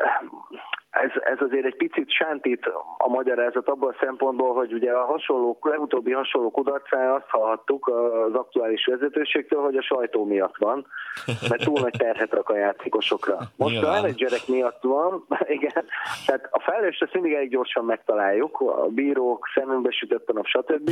ez azért egy picit sántít a magyarázat abban a szempontból, hogy ugye a legutóbbi hasonló kudarcán azt hallhattuk az aktuális vezetőségtől, hogy a sajtó miatt van, mert túl nagy terhet rak a játékosokra. Most a menedzserek miatt van, igen, tehát a felelőst ezt mindig elég gyorsan megtaláljuk, a bírók, szemünkbe sütött a nap, stb.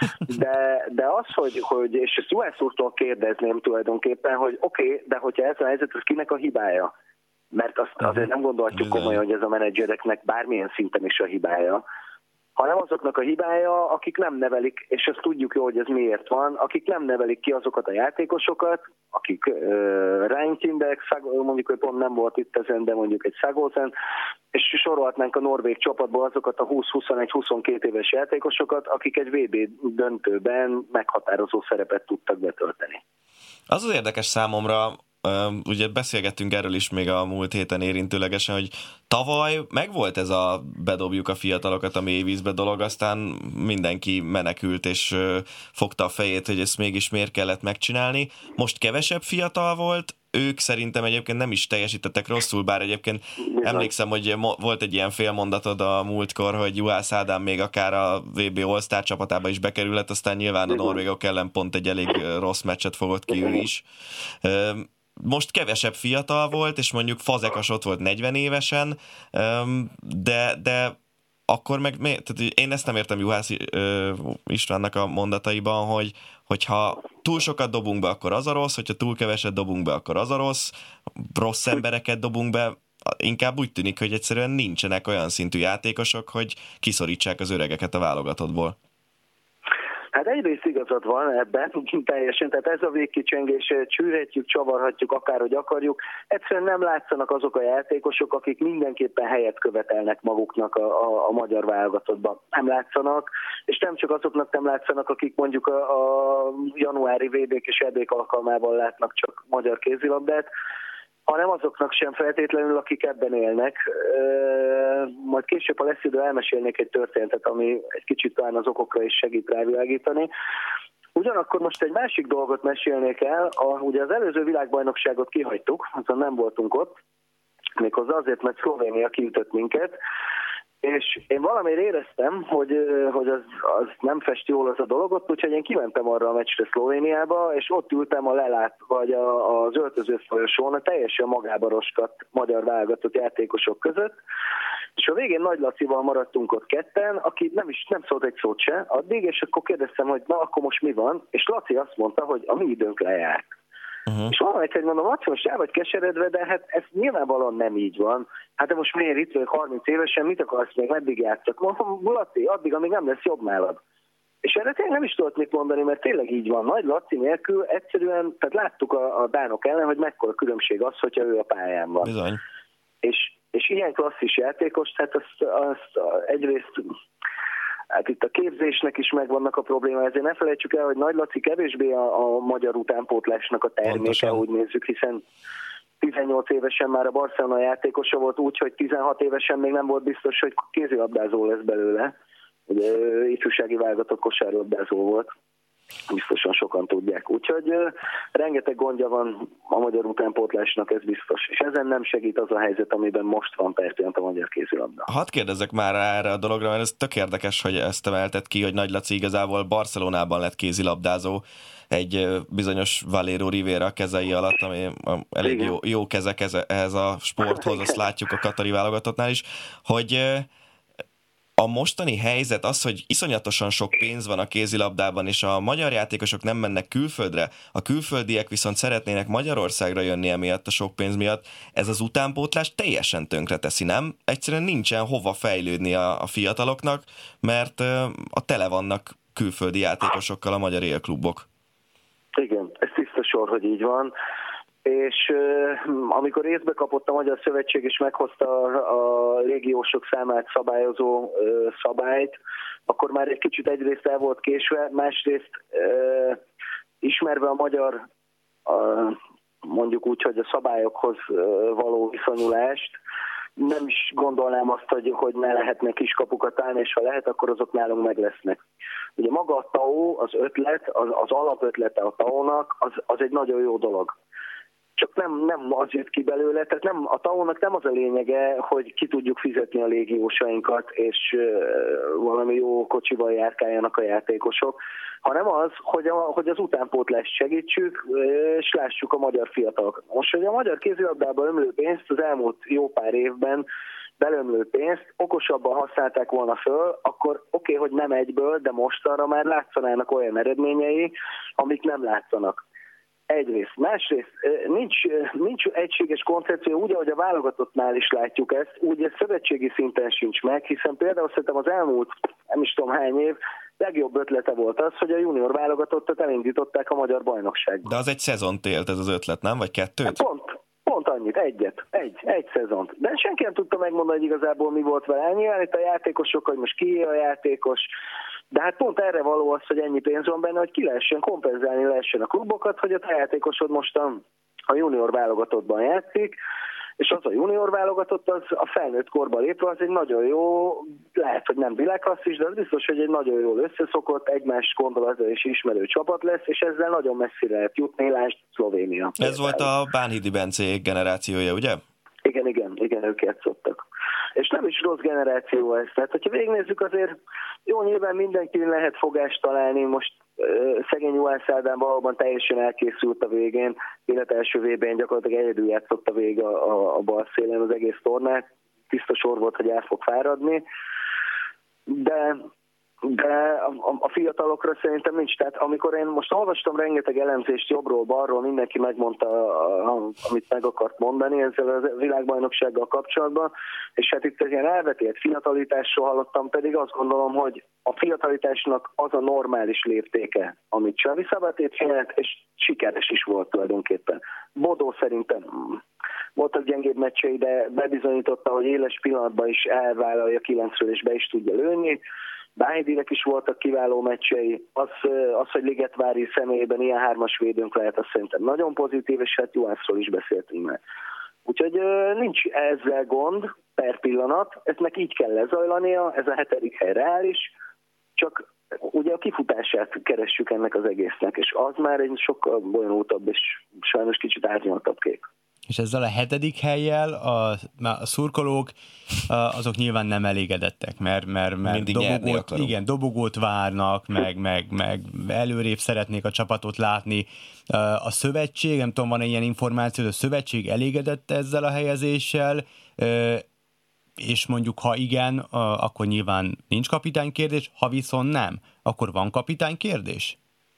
De az, hogy és ezt Juhász úrtól kérdezném tulajdonképpen, hogy oké, de hogyha ez a helyzet, az kinek a hibája? mert azt azért nem gondolhatjuk komolyan, hogy ez a menedzsereknek bármilyen szinten is a hibája, hanem azoknak a hibája, akik nem nevelik, és ezt tudjuk jó, hogy ez miért van, akik nem nevelik ki azokat a játékosokat, akik Reinkinberg, mondjuk, hogy pont nem volt itt ezen, de mondjuk egy Sagosen, és sorolhatnánk a norvég csapatból azokat a 20-21-22 éves játékosokat, akik egy VB döntőben meghatározó szerepet tudtak betölteni. Az az érdekes számomra, ugye beszélgettünk erről is még a múlt héten érintőlegesen, hogy tavaly megvolt ez a bedobjuk a fiatalokat a mélyvízbe dolog, aztán mindenki menekült és fogta a fejét, hogy ezt mégis miért kellett megcsinálni. Most kevesebb fiatal volt, ők szerintem egyébként nem is teljesítettek rosszul, bár egyébként emlékszem, hogy volt egy ilyen félmondatod a múltkor, hogy Juhász Ádám még akár a VB All-Star csapatába is bekerülhet, aztán nyilván a norvégok ellen pont egy elég rossz meccset fogott ki ő is. Most kevesebb fiatal volt, és mondjuk Fazekas ott volt 40 évesen, de akkor meg tehát én ezt nem értem Juhász Istvánnak a mondataiban, hogyha túl sokat dobunk be, akkor az a rossz, hogyha túl keveset dobunk be, akkor az a rossz embereket dobunk be, inkább úgy tűnik, hogy egyszerűen nincsenek olyan szintű játékosok, hogy kiszorítsák az öregeket a válogatottból. Hát egyrészt igazad van ebben teljesen, tehát ez a végkicsengés, csűrhetjük, csavarhatjuk, akárhogy akarjuk. Egyszerűen nem látszanak azok a játékosok, akik mindenképpen helyet követelnek maguknak a magyar válogatottban. Nem látszanak, és nem csak azoknak nem látszanak, akik mondjuk a januári VB-k és EB-k alkalmával látnak csak magyar kézilabdát, hanem azoknak sem feltétlenül, akik ebben élnek. Majd később, ha lesz idő, elmesélnék egy történetet, ami egy kicsit talán az okokra is segít rávilágítani. Ugyanakkor most egy másik dolgot mesélnék el. Ugye az előző világbajnokságot kihagytuk, azon nem voltunk ott, méghozzá azért, mert Szlovénia kiütött minket, és én valamiért éreztem, hogy az nem fest jól az a dologot, úgyhogy én kimentem arra a meccsre Szlovéniába, és ott ültem a vagy az öltöző folyosón a teljesen magába roskadt magyar válogatott játékosok között, és a végén Nagy Lacival maradtunk ott ketten, aki nem szólt egy szót se addig, és akkor kérdeztem, hogy na, akkor most mi van, és Laci azt mondta, hogy a mi időnk lejárt. És valamelyik mondom, Laci, most el vagy keseredve, de hát ez nyilvánvalóan nem így van. Hát de most miért itt vagy 30 évesen, mit akarsz még, meddig játszak? Mondom, Laci, addig, amíg nem lesz jobb nálad. És erre tényleg nem is tudott mit mondani, mert tényleg így van. Nagy Laci nélkül egyszerűen, tehát láttuk a dánok ellen, hogy mekkora különbség az, hogyha ő a pályán van. Bizony. És ilyen klasszis játékos, tehát azt egyrészt, hát itt a képzésnek is megvannak a problémák, ezért ne felejtsük el, hogy Nagy Laci kevésbé a magyar utánpótlásnak a terméke, úgy nézzük, hiszen 18 évesen már a Barcelona játékosa volt úgy, hogy 16 évesen még nem volt biztos, hogy kézilabdázó lesz belőle. Ugye ifjúsági válogatott kosárlabdázó volt. Biztosan sokan tudják. Úgyhogy rengeteg gondja van a magyar utánpótlásnak, ez biztos. És ezen nem segít az a helyzet, amiben most van percent a magyar kézilabda. Hadd kérdezzek már erre a dologra, mert ez tök érdekes, hogy ezt emelted ki, hogy Nagy Laci igazából Barcelonában lett kézilabdázó egy bizonyos Valero Rivera kezei alatt, ami elég jó kezek ehhez a sporthoz, azt látjuk a katari válogatottnál is, hogy a mostani helyzet az, hogy iszonyatosan sok pénz van a kézilabdában, és a magyar játékosok nem mennek külföldre, a külföldiek viszont szeretnének Magyarországra jönni emiatt a sok pénz miatt, ez az utánpótlás teljesen tönkreteszi, nem? Egyszerűen nincsen hova fejlődni a fiataloknak, mert a tele vannak külföldi játékosokkal a magyar élklubok. Igen, ez tiszta sor, hogy így van. És amikor észbe kapott a Magyar Szövetség és meghozta a légiósok számát szabályozó szabályt, akkor már egy kicsit egyrészt el volt késve, másrészt ismerve a magyar, mondjuk úgy, hogy a szabályokhoz való viszonyulást, nem is gondolnám azt, hogy ne lehetne kiskapukat állni, és ha lehet, akkor azok nálunk meg lesznek. Ugye maga a TAO, az ötlet, az alapötlete a TAO-nak, az egy nagyon jó dolog. Csak nem az jött ki belőle, tehát a TAO-nak nem az a lényege, hogy ki tudjuk fizetni a légiósainkat, és valami jó kocsival járkáljanak a játékosok, hanem az, hogy az utánpótlást segítsük, és lássuk a magyar fiatalokat. Most, hogy a magyar kézilabdában ömlő pénzt az elmúlt jó pár évben belömlő pénzt okosabban használták volna föl, akkor oké, hogy nem egyből, de most arra már látszanának olyan eredményei, amik nem látszanak. Egyrészt. Másrészt nincs egységes koncepció, úgy, ahogy a válogatottnál is látjuk ezt, úgy ez szövetségi szinten sincs meg, hiszen például szerintem az elmúlt, nem is tudom hány év, legjobb ötlete volt az, hogy a junior válogatottat elindították a magyar bajnokságban. De az egy szezont élt ez az ötlet, nem? Vagy 2? Pont annyit, egy szezont. De senki nem tudta megmondani, hogy igazából mi volt vele. Nyilván itt a játékosok, hogy most ki a játékos, de hát pont erre való az, hogy ennyi pénz van benne, hogy ki lehessen kompenzálni lehessen a klubokat, hogy a játékosod most a junior válogatottban játszik, és az a junior válogatott, az a felnőtt korba lépve, az egy nagyon jó, lehet, hogy nem világklasszis, de az biztos, hogy egy nagyon jól összeszokott, egymás gondolata és ismerő csapat lesz, és ezzel nagyon messzire lehet jutni, lásd Szlovénia. Ez volt a Bánhidi Bencék generációja, ugye? Igen, ők játszottak. És nem is rossz generáció ez. Tehát, hogyha végignézzük, azért jó, nyilván mindenkinek lehet fogást találni. Most szegény Juhász Ádám valóban teljesen elkészült a végén, élet első VB-n gyakorlatilag egyedül játszott a vég a bal szélen az egész tornát. Tiszta sor volt, hogy el fog fáradni. De a fiatalokra szerintem nincs. Tehát amikor én most olvastam rengeteg elemzést jobbról-balról, mindenki megmondta, amit meg akart mondani ezzel a világbajnoksággal kapcsolatban, és hát itt egy ilyen elvetélt fiatalitásról hallottam, pedig azt gondolom, hogy a fiatalitásnak az a normális léptéke, amit Xavi Szabatét csinált, és sikeres is volt tulajdonképpen. Bodó szerintem voltak gyengébb meccsei, de bebizonyította, hogy éles pillanatban is elvállalja 9-ről, és be is tudja lőni. Bánhidinek is voltak kiváló meccsei, az, hogy Ligetvári személyében ilyen 3-as védőnk lehet, az szerintem nagyon pozitív, és hát Juhászról is beszéltünk már. Úgyhogy nincs ezzel gond per pillanat, eznek így kell lezajlania, ez a 7. hely reális, csak ugye a kifutását keressük ennek az egésznek, és az már egy sokkal bonyolultabb és sajnos kicsit árnyaltabb kép. És ezzel a 7. hellyel a szurkolók azok nyilván nem elégedettek, mert dobogót várnak, meg előrébb szeretnék a csapatot látni. A szövetség, nem tudom, van-e ilyen információ, hogy a szövetség elégedett ezzel a helyezéssel, és mondjuk ha igen, akkor nyilván nincs kapitánykérdés, ha viszont nem, akkor van kapitánykérdés?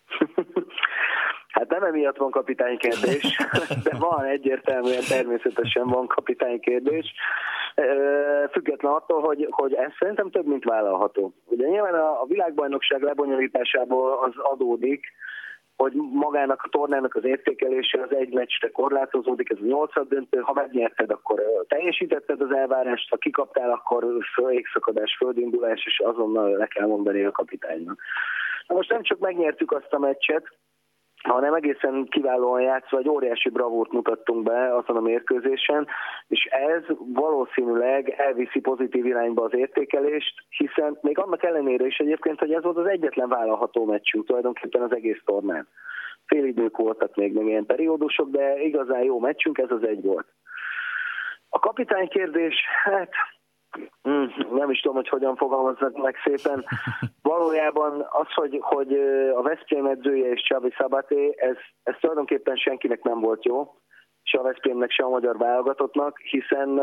Hát nem emiatt van kapitánykérdés, de van, egyértelműen természetesen van kapitánykérdés, független attól, hogy ez szerintem több, mint vállalható. Ugye nyilván a világbajnokság lebonyolításából az adódik, hogy magának a tornának az értékelése az egy meccsre korlátozódik, ez a 8. döntő, ha megnyerted, akkor teljesítetted az elvárást, ha kikaptál, akkor égszakadás, földindulás, és azonnal le kell mondani a kapitánynak. Na most nem csak megnyertük azt a meccset, hanem egészen kiválóan játszva egy óriási bravúrt mutattunk be azon a mérkőzésen, és ez valószínűleg elviszi pozitív irányba az értékelést, hiszen még annak ellenére is egyébként, hogy ez volt az egyetlen vállalható meccsünk tulajdonképpen az egész tornán. Félidők voltak még ilyen periódusok, de igazán jó meccsünk, ez az egy volt. A kapitánykérdés, hát nem is tudom, hogy hogyan fogalmazzak meg szépen. Valójában az, hogy a Veszprém edzője és Xavi Szabaté, ez tulajdonképpen senkinek nem volt jó, se a Veszprémnek, se a magyar válogatottnak, hiszen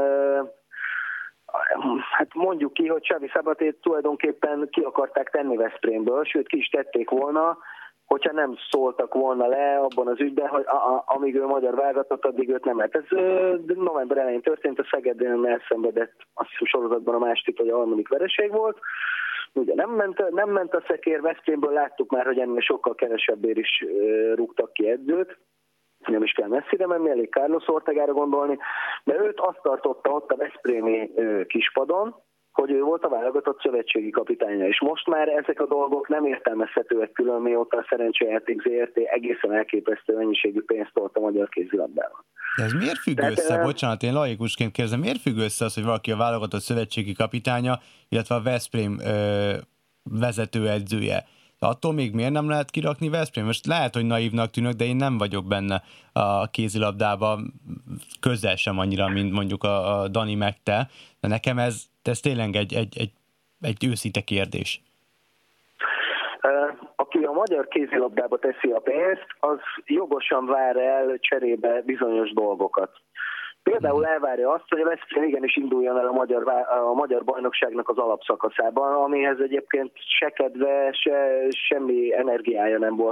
hát mondjuk ki, hogy Xavi Szabatét tulajdonképpen ki akarták tenni Veszprémből, sőt ki is tették volna, hogyha nem szóltak volna le abban az ügyben, hogy amíg ő magyar válogatott, addig őt nem lehet. Ez november elején történt, a Szegeden elszenvedett, azt hiszem sorozatban a második vagy a harmadik vereség volt. Ugye nem ment a szekér, Veszprémből láttuk már, hogy ennél sokkal kevesebbért is rúgtak ki edzőt. Nem is kell messzire menni, elég Carlos Ortegára gondolni, de őt azt tartotta ott a veszprémi kispadon, hogy ő volt a válogatott szövetségi kapitánya, és most már ezek a dolgok nem értelmezhetőek külön, mióta a Szerencsejáték ZRT egészen elképesztő mennyiségű pénzt tolt a magyar kézilabdával. De ez miért függ össze? Bocsánat, én laikusként kérdezem, miért függ össze az, hogy valaki a válogatott szövetségi kapitánya, illetve a Veszprém vezetőedzője? De attól még miért nem lehet kirakni Veszprém? Most lehet, hogy naívnak tűnök, de én nem vagyok benne a kézilabdában közel sem annyira, mint mondjuk a Dani meg te, de nekem ez tényleg egy őszinte kérdés. Aki a magyar kézilabdába teszi a pénzt, az jogosan vár el cserébe bizonyos dolgokat. Például elvárja azt, hogy a Veszprém igenis induljon el a magyar bajnokságnak az alapszakaszában, amihez egyébként se kedve, se semmi energiája nem volt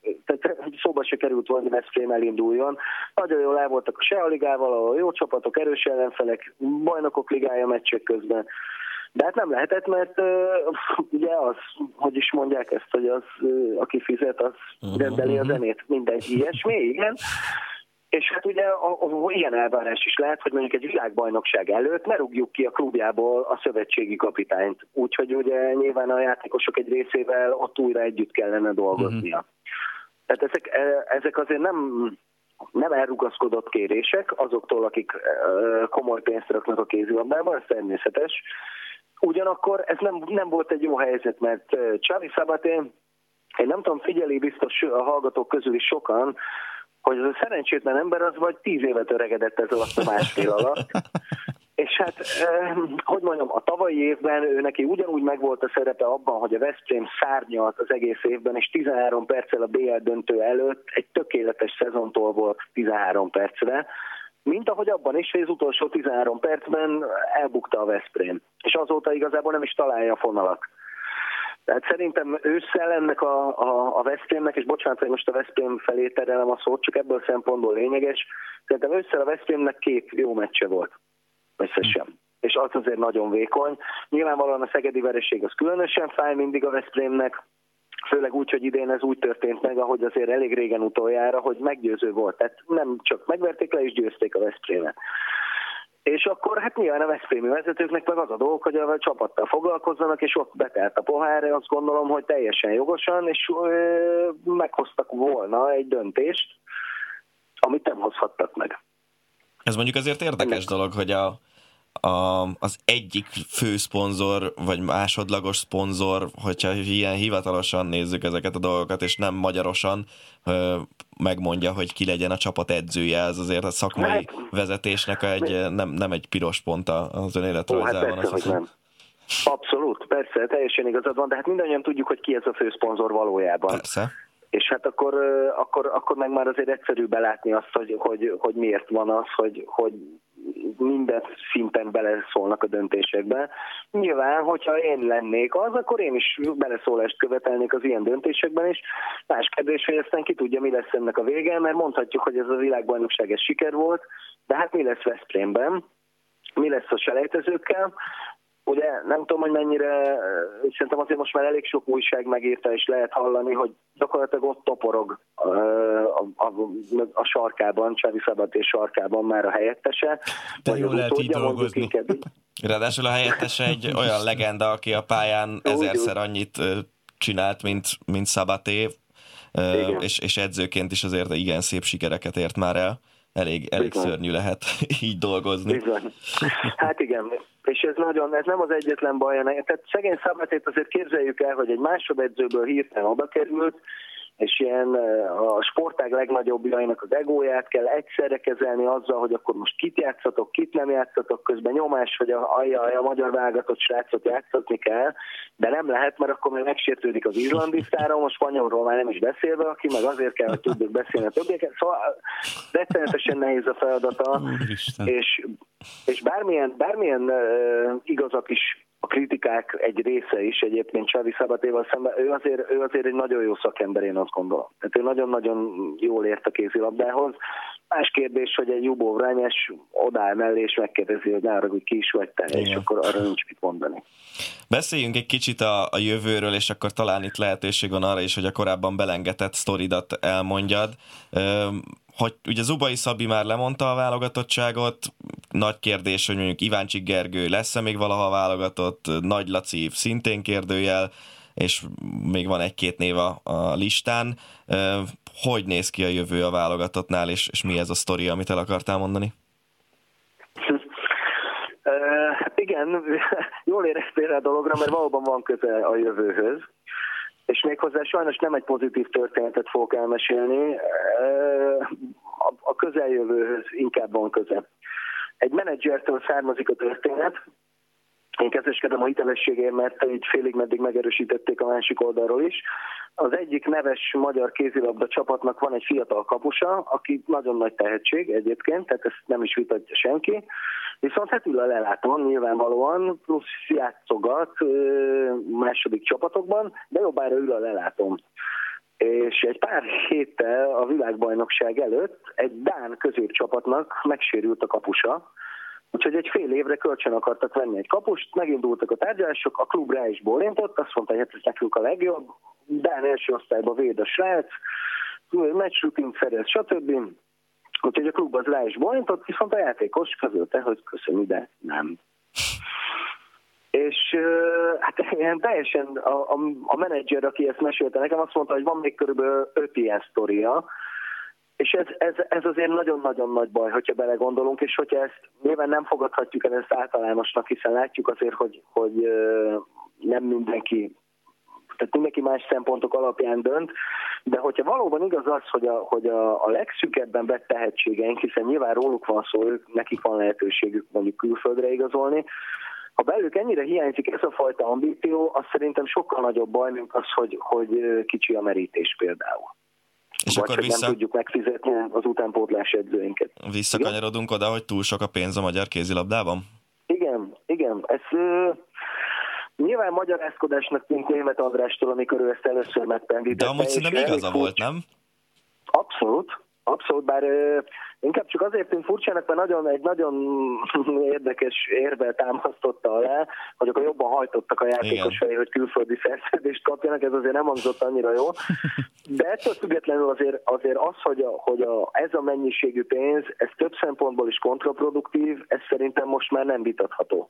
tehát szóba se került volna, hogy Veszprém elinduljon. Nagyon jól el voltak a SEA ligával, ahol jó csapatok, erős ellenfelek, bajnokok ligája meccsek közben. De hát nem lehetett, mert ugye az, hogy is mondják ezt, hogy az, aki fizet, az rendeli a zenét, mindenki ilyesmi, igen. És hát ugye ilyen elvárás is lehet, hogy mondjuk egy világbajnokság előtt ne rúgjuk ki a klubjából a szövetségi kapitányt. Úgyhogy ugye nyilván a játékosok egy részével ott újra együtt kellene dolgoznia. Tehát ezek azért nem elrugaszkodott kérések azoktól, akik komoly pénzt raknak a kézilabdában, ez természetes. Ugyanakkor ez nem volt egy jó helyzet, mert Xavi Szabaté, én nem tudom, figyeli biztos a hallgatók közül is sokan, hogy az a szerencsétlen ember az vagy 10 évet öregedett ez alatt a másfél alatt. És hát, hogy mondjam, a tavalyi évben ő neki ugyanúgy megvolt a szerepe abban, hogy a Veszprém szárnyalt az egész évben, és 13 perccel a BL döntő előtt egy tökéletes szezontól volt 13 percre, mint ahogy abban is, hogy az utolsó 13 percben elbukta a Veszprém. És azóta igazából nem is találja a fonalat. Tehát szerintem ősszel ennek a Veszprémnek, és bocsánat, hogy most a Veszprém felé terelem a szót, csak ebből a szempontból lényeges, szerintem ősszel a Veszprémnek 2 jó meccse volt. Összesen. És az azért nagyon vékony. Nyilvánvalóan a szegedi vereség az különösen fáj mindig a Veszprémnek, főleg úgy, hogy idén ez úgy történt meg, ahogy azért elég régen utoljára, hogy meggyőző volt. Tehát nem csak megverték le, és győzték a Veszprémet. És akkor hát nyilván a veszprémi vezetőknek meg az a dolog, hogy a csapattal foglalkozzanak, és ott betelt a pohár, azt gondolom, hogy teljesen jogosan, és meghoztak volna egy döntést, amit nem hozhattak meg. Ez mondjuk azért érdekes dolog, hogy az egyik főszponzor, vagy másodlagos szponzor, hogyha ilyen hivatalosan nézzük ezeket a dolgokat, és nem magyarosan megmondja, hogy ki legyen a csapat edzője, ez azért a szakmai vezetésnek nem egy piros pont az önéletrajzában. Hát persze, hogy nem. Abszolút, persze, teljesen igazad van, de hát mindannyian tudjuk, hogy ki ez a főszponzor valójában. Persze. És hát akkor meg már azért egyszerű belátni azt, hogy miért van az, hogy minden szinten beleszólnak a döntésekbe. Nyilván, hogyha én lennék az, akkor én is beleszólást követelnék az ilyen döntésekben is. Más kérdés, hogy aztán ki tudja, mi lesz ennek a vége, mert mondhatjuk, hogy ez a világbajnokság ez siker volt, de hát mi lesz Veszprémben? Mi lesz a selejtezőkkel? Ugye nem tudom, hogy mennyire, szerintem azért most már elég sok újság megírta, és lehet hallani, hogy gyakorlatilag ott toporog a sarkában, Xavi Szabaté sarkában már a helyettese. De jól lehet így dolgozni. Ráadásul a helyettese egy olyan legenda, aki a pályán ezerszer annyit csinált, mint Szabaté, és edzőként is azért igen szép sikereket ért már el. Elég szörnyű lehet így dolgozni. Bizony. Hát igen, és ez nem az egyetlen baj. Tehát szegény Szabatét azért képzeljük el, hogy egy másodedzőből hirtelen oda került, és ilyen a sportág legnagyobbjainak az egóját kell egyszerre kezelni azzal, hogy akkor most kit játszatok, kit nem játszatok, közben nyomás, hogy a magyar válogatott srácot játszatni kell, de nem lehet, mert akkor még megsértődik az izlandisztáról, a spanyolról már nem is beszélve, aki meg azért kell, hogy tudjuk beszélni a többieket. Szóval rettenetesen nehéz a feladata, és bármilyen igazak is a kritikák egy része is egyébként Xavi Szabatéval szemben, ő azért egy nagyon jó szakember, én azt gondolom. Tehát ő nagyon-nagyon jól ért a kézilabdához. Más kérdés, hogy egy Jubó Vrányes odáll mellé, és megkérdezi, hogy ne arra, hogy ki is vagy te, és akkor arra nincs mit mondani. Beszéljünk egy kicsit a jövőről, és akkor talán itt lehetőség van arra is, hogy a korábban belengetett sztoridat elmondjad. Hogy ugye Zubai Szabi már lemondta a válogatottságot, nagy kérdés, hogy mondjuk Iváncsik Gergő lesz-e még valaha válogatott, Nagy Laci szintén kérdőjel, és még van 1-2 név a listán. Hogy néz ki a jövő a válogatottnál, és mi ez a sztori, amit el akartál mondani? Igen, jól éreztél a dologra, mert valóban van köze a jövőhöz. És méghozzá sajnos nem egy pozitív történetet fogok elmesélni, a közeljövőhöz inkább van köze. Egy menedzsertől származik a történet, én kezeskedem a hitelességért, mert így félig meddig megerősítették a másik oldalról is. Az egyik neves magyar kézilabda csapatnak van egy fiatal kapusa, aki nagyon nagy tehetség egyébként, tehát ezt nem is vitatja senki. Viszont hát ül a lelátón nyilvánvalóan, plusz játszogat második csapatokban, de jobbára ül a lelátón. és egy pár héttel a világbajnokság előtt egy dán középcsapatnak megsérült a kapusa, úgyhogy egy fél évre kölcsön akartak venni egy kapust, megindultak a tárgyalások, a klub rá is bólintott, azt mondta, hogy hát ez nekünk a legjobb, dán első osztályba véd a srác, meccsrutin fedez, stb. Úgyhogy a klub az rá is bólintott, viszont a játékos közölte, hogy köszönjük, de nem. És hát ilyen teljesen a menedzser, aki ezt mesélte nekem, azt mondta, hogy van még körülbelül 5 ilyen sztoria, és ez azért nagyon-nagyon nagy baj, hogyha belegondolunk, és hogyha ezt nyilván nem fogadhatjuk el ezt általánosnak, hiszen látjuk azért, hogy nem mindenki, tehát mindenki más szempontok alapján dönt, de hogyha valóban igaz az, hogy a legszűkebben vett tehetségeink, hiszen nyilván róluk van szó, nekik van lehetőségük mondjuk külföldre igazolni, ha belőlük ennyire hiányzik ez a fajta ambíció, az szerintem sokkal nagyobb baj, mint az, hogy kicsi a merítés például. És vagy akkor nem tudjuk megfizetni az utánpótlás edzőinket. Visszakanyarodunk oda, hogy túl sok a pénz a magyar kézilabdában? Igen. Ez nyilván magyarázkodásnak tűnt Németh Andrástól, amikor ő ezt először megpendítette. De amúgy szerintem igaza volt, nem? Abszolút, bár inkább csak azért tűnt furcsának, mert egy nagyon érdekes érvel támasztotta alá, hogy akkor jobban hajtottak a játékos felé, hogy külföldi szerződést kapjanak, ez azért nem hangzott annyira jó. De ettől függetlenül azért az, hogy ez a mennyiségű pénz, ez több szempontból is kontraproduktív, ez szerintem most már nem vitatható.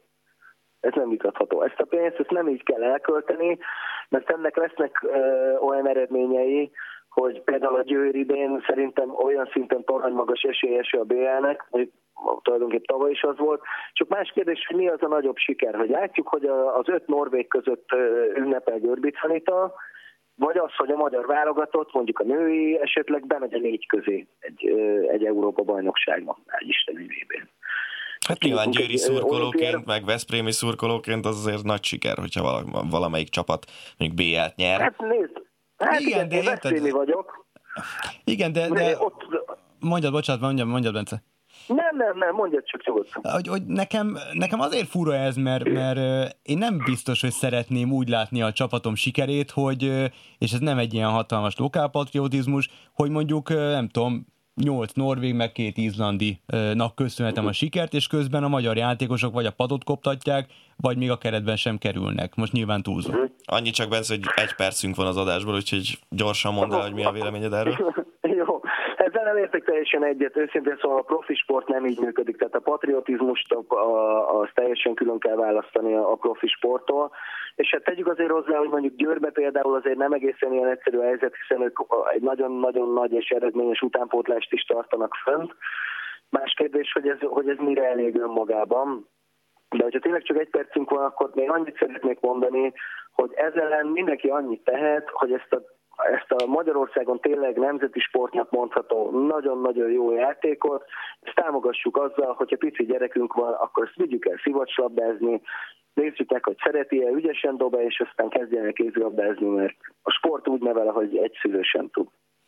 Ezt a pénzt ezt nem így kell elkölteni, mert ennek lesznek olyan eredményei, hogy például a Győr idén szerintem olyan szinten toronymagas esélyese a BL-nek, hogy tulajdonképpen tavaly is az volt. Csak más kérdés, hogy mi az a nagyobb siker, hogy látjuk, hogy az 5 norvég között ünnepel Görbicz Anita, vagy az, hogy a magyar válogatott, mondjuk a női esetleg bemegy a 4 közé egy Európa-bajnokságban, Isten ügyében. Hát nyilván győri szurkolóként, meg veszprémi szurkolóként az azért nagy siker, hogyha valamelyik csapat mondjuk BL-t nyer. Hát nézd, igen, de veszprémi vagyok. Igen, de ott... Mondjad, Bence. Nem, mondjad csak nyugodtan. Hogy nekem azért fura ez, mert én nem biztos, hogy szeretném úgy látni a csapatom sikerét, hogy, és ez nem egy ilyen hatalmas lokálpatriotizmus, hogy mondjuk, nem tudom, 8 norvég, meg 2 izlandinak köszönhetem a sikert, és közben a magyar játékosok vagy a padot koptatják, vagy még a keretben sem kerülnek. Most nyilván túlzom. Annyi csak, Bence, hogy 1 percünk van az adásból, úgyhogy gyorsan mondd el, hogy mi a véleményed erről. Jó, ezzel nem értek teljesen egyet, őszintén szóval a profi sport nem így működik, tehát a patriotizmust az teljesen külön kell választani a profi sporttól, és hát tegyük azért hozzá, hogy mondjuk Győrbe például azért nem egészen ilyen egyszerű a helyzet, hiszen ők egy nagyon-nagyon nagy és eredményes utánpótlást is tartanak fönt. Más kérdés, hogy ez mire elég önmagában. De hogyha tényleg csak 1 percünk van, akkor még annyit szeretnék mondani, hogy ezzel ellen mindenki annyit tehet, hogy ezt a Magyarországon tényleg nemzeti sportnak mondható nagyon-nagyon jó játékot, ezt támogassuk azzal, hogyha pici gyerekünk van, akkor ezt vigyük el szivacslabdázni, nézzük meg, hogy szereti-e, ügyesen dob-e, és aztán kezdjen el kézilabdázni, mert a sport úgy nevel, hogy egy szülő sem tud.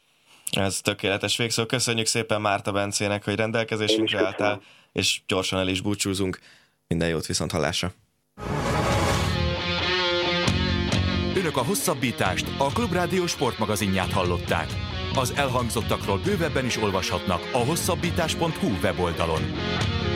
Ez tökéletes végszó. Köszönjük szépen Márta Bencének, hogy rendelkezésünkre álltál, és gyorsan el is búcsúzunk. Minden jót, viszont hallásra! Önök a hosszabbítást, a Klubrádió sportmagazinját hallották. Az elhangzottakról bővebben is olvashatnak a hosszabbítás.hu weboldalon.